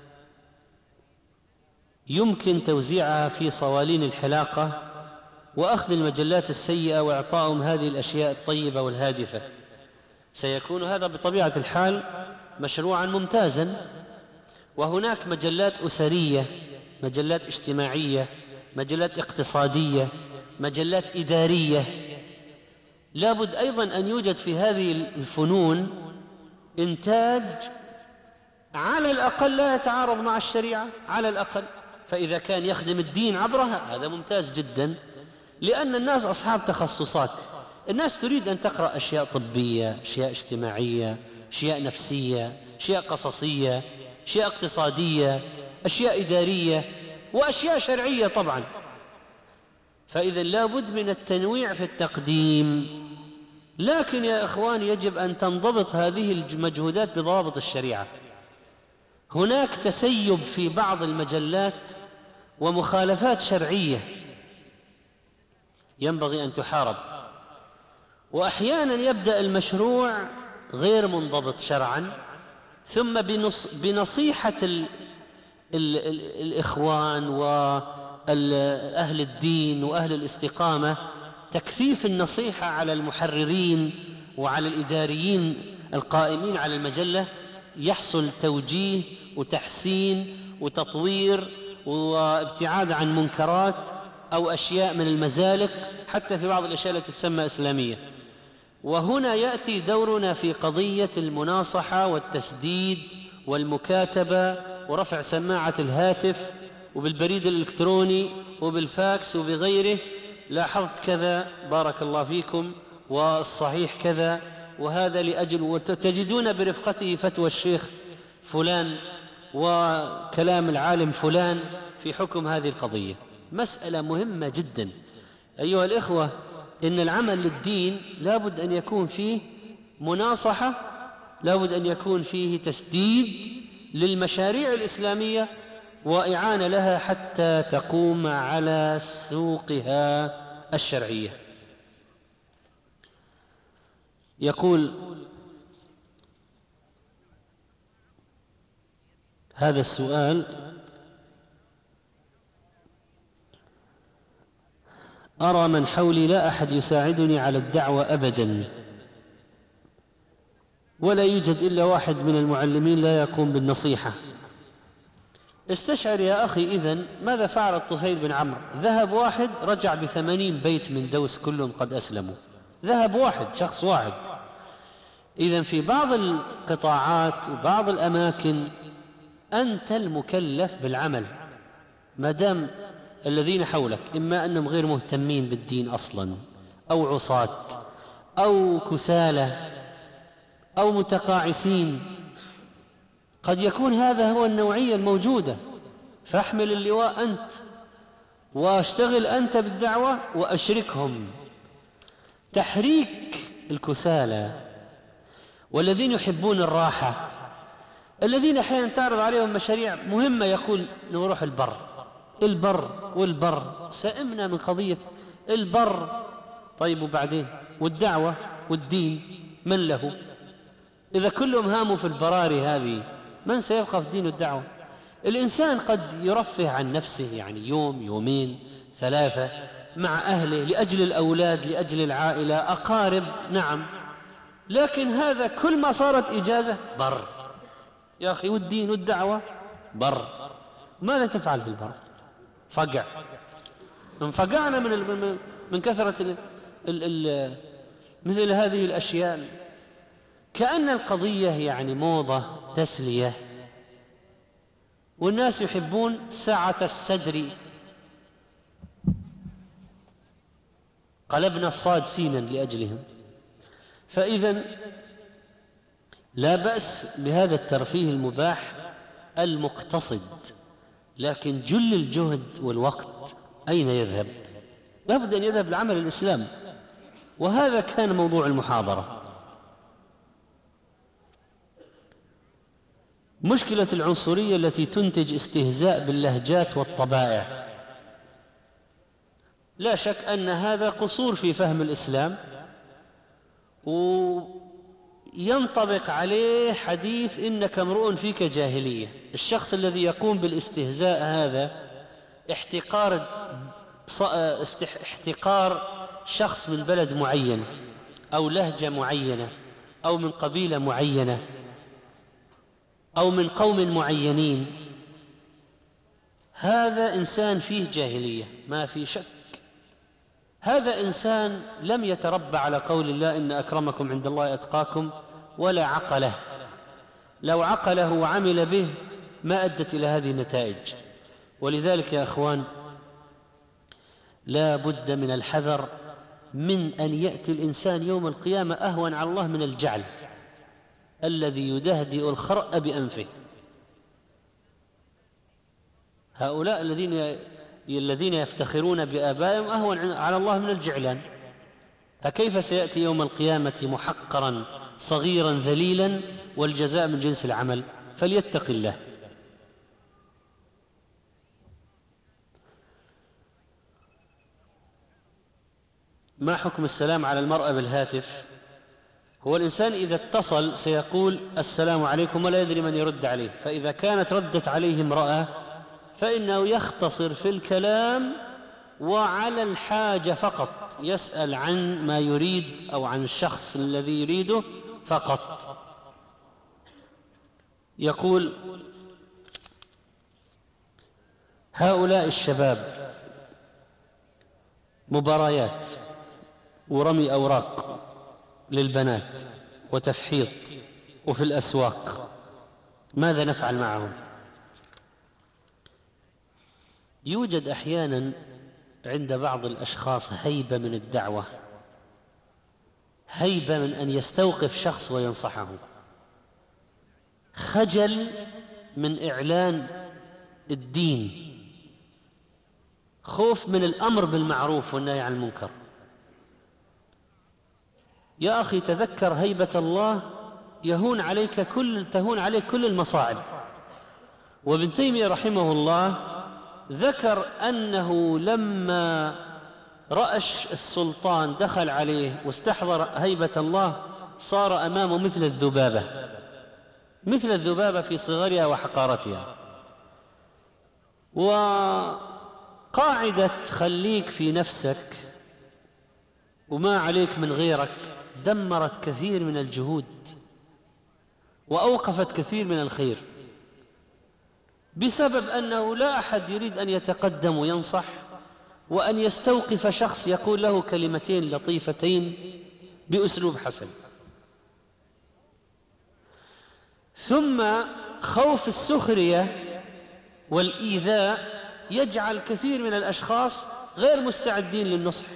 Speaker 1: يمكن توزيعها في صوالين الحلاقة وأخذ المجلات السيئة وإعطائهم هذه الأشياء الطيبة والهادفة. سيكون هذا بطبيعة الحال مشروعا ممتازا. وهناك مجلات أسرية، مجلات اجتماعية، مجلات اقتصادية، مجلات إدارية. لابد أيضا أن يوجد في هذه الفنون إنتاج على الأقل لا يتعارض مع الشريعة على الأقل، فإذا كان يخدم الدين عبرها هذا ممتاز جدا، لأن الناس أصحاب تخصصات. الناس تريد أن تقرأ أشياء طبية، أشياء اجتماعية، أشياء نفسية، أشياء قصصية،
Speaker 2: أشياء اقتصادية، أشياء إدارية، وأشياء شرعية طبعا. فإذا لا بد من التنويع في التقديم، لكن يا إخوان يجب أن تنضبط هذه المجهودات بضوابط الشريعة. هناك تسيب في بعض المجلات ومخالفات شرعية ينبغي أن تحارب، وأحيانا يبدأ المشروع غير منضبط شرعا، ثم بنصيحة ال ال ال الإخوان وأهل الدين وأهل الاستقامة، تكثيف النصيحة على المحررين وعلى الإداريين القائمين على المجلة، يحصل توجيه وتحسين وتطوير وابتعاد عن منكرات أو أشياء من المزالق، حتى في بعض الأشياء التي تسمى إسلامية. وهنا يأتي دورنا في قضية المناصحة والتسديد والمكاتبة ورفع سماعة الهاتف وبالبريد الإلكتروني وبالفاكس وبغيره. لاحظت كذا بارك الله فيكم، والصحيح كذا، وهذا لأجل، وتجدون برفقته فتوى الشيخ فلان وكلام العالم فلان في حكم هذه القضية. مسألة مهمة جدا أيها الإخوة. إن العمل للدين لابد أن يكون فيه مناصحة، لابد أن يكون فيه تسديد للمشاريع الإسلامية وإعانة لها حتى تقوم على سوقها الشرعية. يقول هذا السؤال: أرى من حولي لا أحد يساعدني على الدعوة أبدا، ولا يوجد إلا واحد من المعلمين لا يقوم بالنصيحة. استشعر يا أخي إذن ماذا فعل الطفيل بن عمرو؟ ذهب واحد رجع بثمانين بيت من دوس كلهم قد أسلموا. ذهب واحد، شخص واحد. إذن في بعض القطاعات وبعض الأماكن أنت المكلف بالعمل، ما دام الذين حولك إما أنهم غير مهتمين بالدين أصلا، أو عصاة، أو كسالى، أو متقاعسين. قد يكون هذا هو النوعية الموجودة، فاحمل اللواء أنت واشتغل أنت بالدعوة وأشركهم. تحريك الكسالى والذين يحبون الراحة، الذين أحيانا تعرض عليهم مشاريع مهمة، يقول نروح البر البر والبر، سئمنا من قضية البر. طيب وبعدين؟ والدعوة والدين من له؟ إذا كلهم هاموا في البراري هذه، من سيبقى في الدين والدعوة؟ الإنسان قد يرفه عن نفسه، يعني يوم يومين ثلاثة مع أهله، لأجل الأولاد، لأجل العائلة، أقارب، نعم، لكن هذا كل ما صارت إجازة بر يا أخي، والدين والدعوة بر. ماذا تفعل في البر؟ فقع. انفقعنا من من كثرة ال ال ال مثل هذه الأشياء، كأن القضية يعني موضة تسلية، والناس يحبون سعة الصدر. قلبنا الصاد سينا لأجلهم. فإذا لا بأس بهذا الترفيه المباح المقتصد، لكن جل الجهد والوقت أين يذهب؟ لابد أن يذهب لعمل الإسلام، وهذا كان موضوع المحاضرة. مشكلة العنصرية التي تنتج استهزاء باللهجات والطبائع، لا شك أن هذا قصور في فهم الإسلام، وينطبق عليه حديث إنك امرؤ فيك جاهلية. الشخص الذي يقوم بالاستهزاء هذا احتقار احتقار شخص من بلد معين أو لهجة معينة أو من قبيلة معينة أو من قوم معينين، هذا إنسان فيه جاهلية ما في شك. هذا إنسان لم يتربى على قول الله إن أكرمكم عند الله أتقاكم، ولا عقله. لو عقله وعمل به ما أدت إلى هذه النتائج. ولذلك يا أخوان لا بد من الحذر من أن يأتي الإنسان يوم القيامة أهون على الله من الجعل الذي يدهدئ الخرأ بأنفه. هؤلاء الذين الذين يفتخرون بآبائهم أهون على الله من الجعلان، فكيف سيأتي يوم القيامة محقرا صغيرا ذليلا والجزاء من جنس العمل؟ فليتق الله. ما حكم السلام على المرأة بالهاتف؟ هو الإنسان إذا اتصل سيقول السلام عليكم ولا يدري من يرد عليه، فإذا كانت ردت عليه امرأة فإنه يختصر في الكلام وعلى الحاجة فقط، يسأل عن ما يريد أو عن الشخص الذي يريده فقط. يقول هؤلاء الشباب مباريات ورمي أوراق للبنات وتفحيط وفي الأسواق، ماذا نفعل معهم؟ يوجد أحيانا عند بعض الأشخاص هيبة من الدعوة، هيبة من أن يستوقف شخص وينصحه، خجل من إعلان الدين، خوف من الأمر بالمعروف والنهي عن المنكر. يا أخي تذكر هيبة الله يهون عليك كل تهون عليك كل المصاعب. وابن تيمية رحمه الله ذكر أنه لما رأى السلطان دخل عليه واستحضر هيبة الله صار أمامه مثل الذبابة، مثل الذبابة في صغرها وحقارتها. وقاعدة خليك في نفسك وما عليك من غيرك دمرت كثير من الجهود وأوقفت كثير من الخير، بسبب أنه لا أحد يريد أن يتقدم وينصح وأن يستوقف شخص يقول له كلمتين لطيفتين بأسلوب حسن. ثم خوف السخرية والإيذاء يجعل كثير من الأشخاص غير مستعدين للنصح.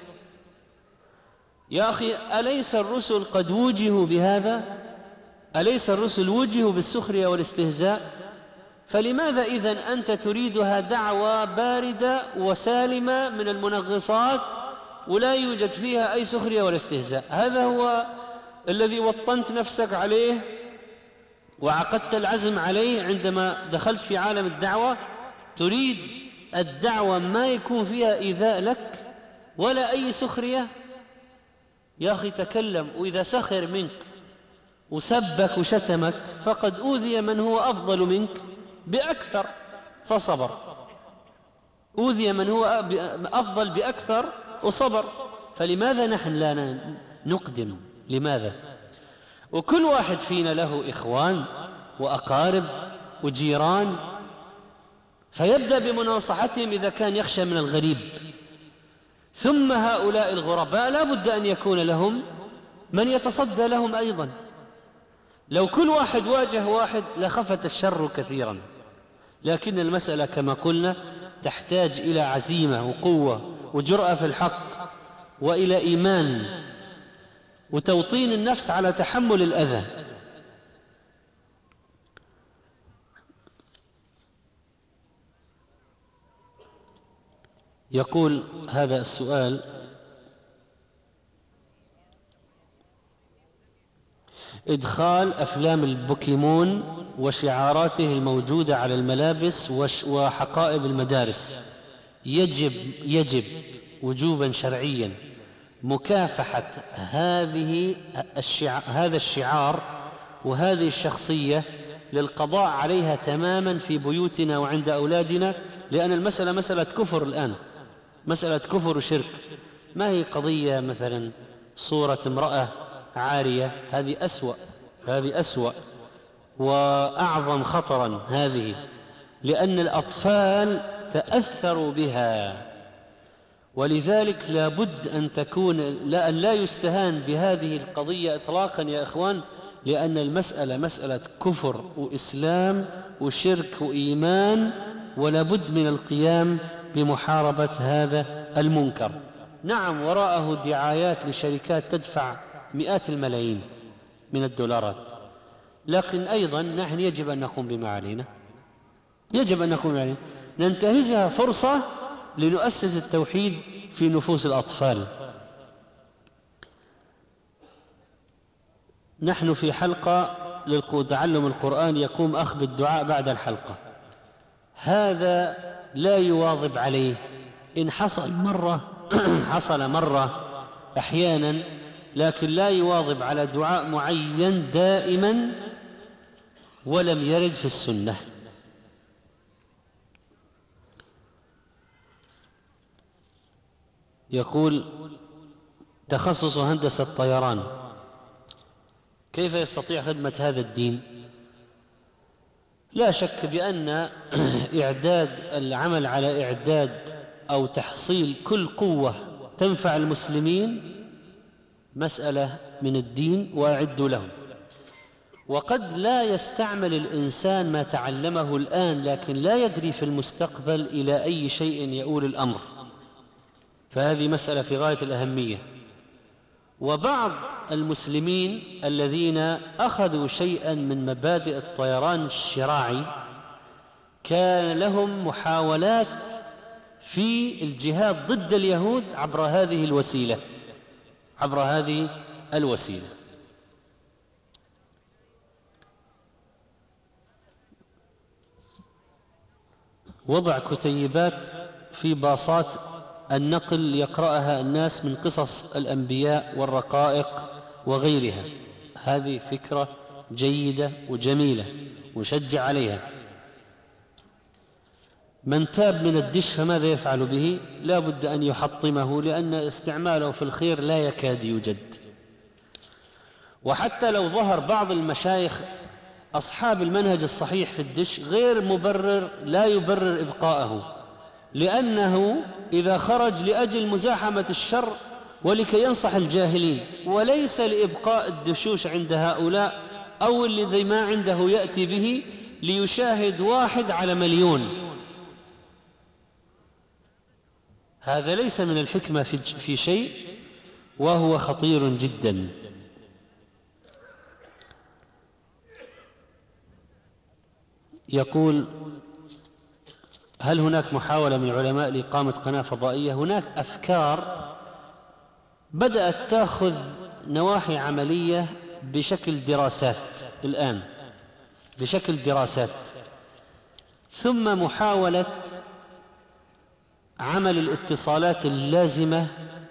Speaker 2: يا أخي أليس الرسل قد وجهوا بهذا؟ أليس الرسل وجهوا بالسخرية والاستهزاء؟ فلماذا إذن أنت تريدها دعوة باردة وسالمة من المنغصات ولا يوجد فيها أي سخرية ولا استهزاء؟ هذا هو الذي وطنت نفسك عليه وعقدت العزم عليه عندما دخلت في عالم الدعوة. تريد الدعوة ما يكون فيها إيذاء لك ولا أي سخرية؟ يا أخي تكلم، وإذا سخر منك وسبك وشتمك فقد أوذي من هو أفضل منك بأكثر فصبر، أوذي من هو أفضل بأكثر وصبر. فلماذا نحن لا نقدم؟ لماذا؟ وكل واحد فينا له إخوان وأقارب وجيران، فيبدأ بمناصحتهم إذا كان يخشى من الغريب. ثم هؤلاء الغرباء لا بد أن يكون لهم من يتصدى لهم أيضا. لو كل واحد واجه واحد لخفت الشر كثيرا، لكن المسألة كما قلنا تحتاج إلى عزيمة وقوة وجرأة في الحق وإلى إيمان وتوطين النفس على تحمل الأذى. يقول هذا السؤال: إدخال أفلام البوكيمون وشعاراته الموجودة على الملابس وحقائب المدارس يجب يجب وجوبا شرعيا مكافحة هذه الشعار هذا الشعار وهذه الشخصية للقضاء عليها تماما في بيوتنا وعند أولادنا، لأن المسألة مسألة كفر الآن، مسألة كفر وشرك. ما هي قضية مثلا صورة امرأة عارية، هذه أسوأ هذه أسوأ وأعظم خطرا هذه، لأن الأطفال تأثروا بها. ولذلك لا بد أن تكون لا, أن لا يستهان بهذه القضية إطلاقا يا إخوان، لأن المسألة مسألة كفر وإسلام وشرك وإيمان، ولا بد من القيام بمحاربة هذا المنكر. نعم وراءه دعايات لشركات تدفع مئات الملايين من الدولارات، لكن أيضا نحن يجب أن نقوم بما علينا، يجب أن نقوم بما علينا. ننتهزها فرصة لنؤسس التوحيد في نفوس الأطفال. نحن في حلقة لتعلم القرآن يقوم أخ بالدعاء بعد الحلقة، هذا لا يواظب عليه، إن حصل مرة حصل مرة أحيانا، لكن لا يواظب على دعاء معين دائما ولم يرد في السنة. يقول: تخصص هندسة طيران، كيف يستطيع خدمة هذا الدين؟ لا شك بأن إعداد العمل على إعداد أو تحصيل كل قوة تنفع المسلمين مسألة من الدين، وأعدوا لهم. وقد لا يستعمل الإنسان ما تعلمه الآن، لكن لا يدري في المستقبل إلى أي شيء يؤول الأمر، فهذه مسألة في غاية الأهمية. وبعض المسلمين الذين أخذوا شيئا من مبادئ الطيران الشراعي كان لهم محاولات في الجهاد ضد اليهود عبر هذه الوسيلة عبر هذه الوسيلة وضع كتيبات في باصات النقل يقرأها الناس من قصص الأنبياء والرقائق وغيرها، هذه فكرة جيدة وجميلة ونشجع عليها. من تاب من الدش فماذا يفعل به؟ لا بد أن يحطمه، لأن استعماله في الخير لا يكاد يوجد. وحتى لو ظهر بعض المشايخ أصحاب المنهج الصحيح في الدش غير مبرر، لا يبرر إبقاءه، لأنه إذا خرج لأجل مزاحمة الشر ولكي ينصح الجاهلين، وليس لإبقاء الدشوش عند هؤلاء أو الذي ما عنده يأتي به ليشاهد واحد على مليون. هذا ليس من الحكمة في شيء، وهو خطير جدا. يقول: هل هناك محاولة من العلماء لإقامة قناة فضائية؟ هناك أفكار بدأت تأخذ نواحي عملية بشكل دراسات الآن، بشكل دراسات، ثم محاولة عمل الاتصالات اللازمة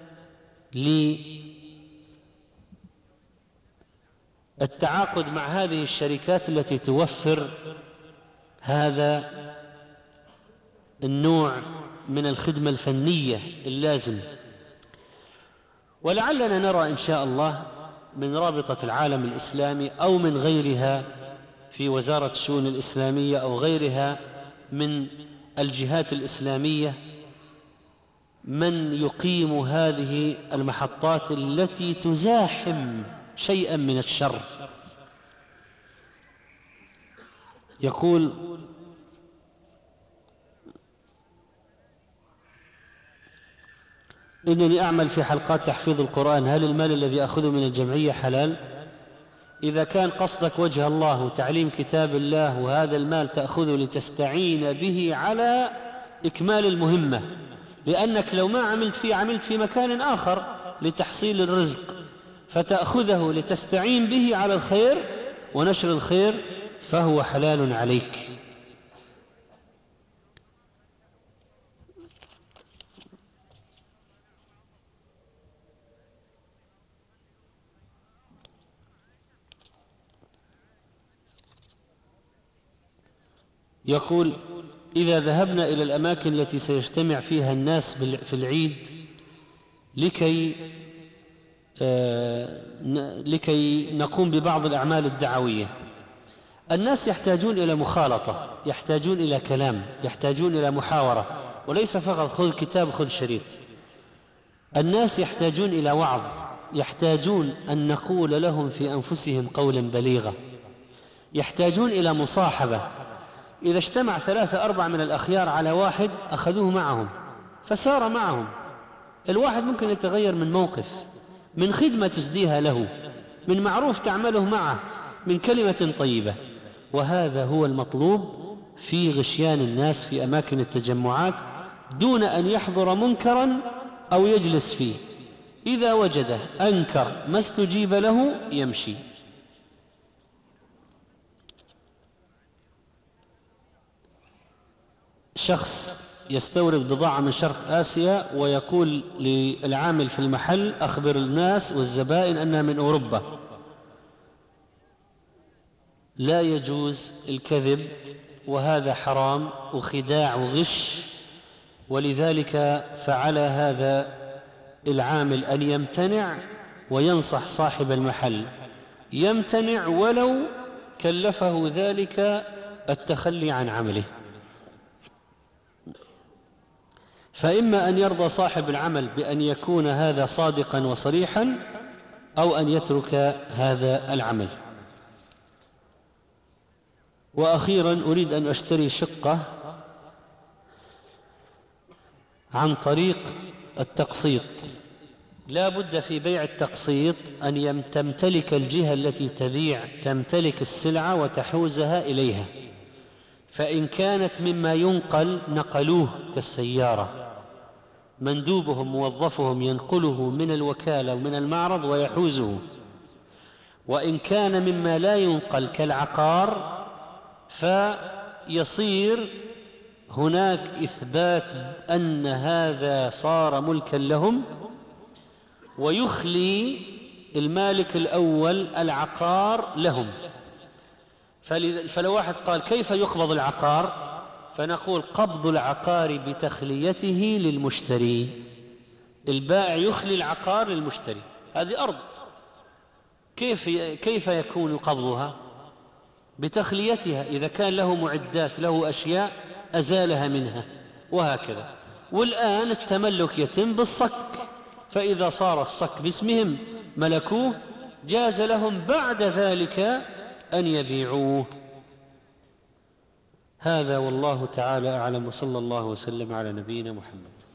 Speaker 2: للتعاقد مع هذه الشركات التي توفر هذا النوع من الخدمة الفنية اللازم. ولعلنا نرى إن شاء الله من رابطة العالم الإسلامي أو من غيرها في وزارة الشؤون الإسلامية أو غيرها من الجهات الإسلامية من يقيم هذه المحطات التي تزاحم شيئا من الشر. يقول: إنني أعمل في حلقات تحفيظ القرآن، هل المال الذي أخذه من الجمعية حلال؟ إذا كان قصدك وجه الله وتعليم كتاب الله وهذا المال تأخذه لتستعين به على إكمال المهمة، لأنك لو ما عملت فيه عملت في مكان آخر لتحصيل الرزق، فتأخذه لتستعين به على الخير ونشر الخير فهو حلال عليك. يقول: إذا ذهبنا إلى الأماكن التي سيجتمع فيها الناس في العيد لكي آه لكي نقوم ببعض الأعمال الدعوية، الناس يحتاجون إلى مخالطة، يحتاجون إلى كلام، يحتاجون إلى محاورة، وليس فقط خذ كتاب خذ شريط. الناس يحتاجون إلى وعظ، يحتاجون أن نقول لهم في أنفسهم قولا بليغا، يحتاجون إلى مصاحبة. إذا اجتمع ثلاثة أربعة من الأخيار على واحد أخذوه معهم فسار معهم، الواحد ممكن يتغير من موقف، من خدمة تسديها له، من معروف تعمله معه، من كلمة طيبة، وهذا هو المطلوب. في غشيان الناس في أماكن التجمعات دون أن يحضر منكرا أو يجلس فيه، إذا وجده أنكر ما استجيب له يمشي. شخص يستورد بضاعة من شرق آسيا ويقول للعامل في المحل أخبر الناس والزبائن أنها من أوروبا. لا يجوز الكذب، وهذا حرام وخداع وغش، ولذلك فعل هذا العامل أن يمتنع، وينصح صاحب المحل يمتنع ولو كلفه ذلك التخلي عن عمله. فإما أن يرضى صاحب العمل بأن يكون هذا صادقا وصريحا، أو أن يترك هذا العمل. وأخيرا أريد أن أشتري شقة عن طريق التقسيط. لا بد في بيع التقسيط أن تمتلك الجهة التي تبيع تمتلك السلعة وتحوزها إليها، فإن كانت مما ينقل نقلوه كالسيارة، مندوبهم موظفهم ينقله من الوكالة ومن المعرض ويحوزه. وإن كان مما لا ينقل كالعقار فيصير هناك إثبات أن هذا صار ملكا لهم، ويخلي المالك الأول العقار لهم. فلو واحد قال كيف يقبض العقار، فنقول قبض العقار بتخليته للمشتري. البائع يخلي العقار للمشتري. هذه أرض، كيف كيف يكون قبضها؟ بتخليتها. إذا كان له معدات له أشياء أزالها منها، وهكذا. والآن التملك يتم بالصك، فإذا صار الصك باسمهم ملكوه جاز لهم بعد ذلك أن يبيعوه. هذا والله تعالى أعلم، وصلى الله وسلم على نبينا محمد.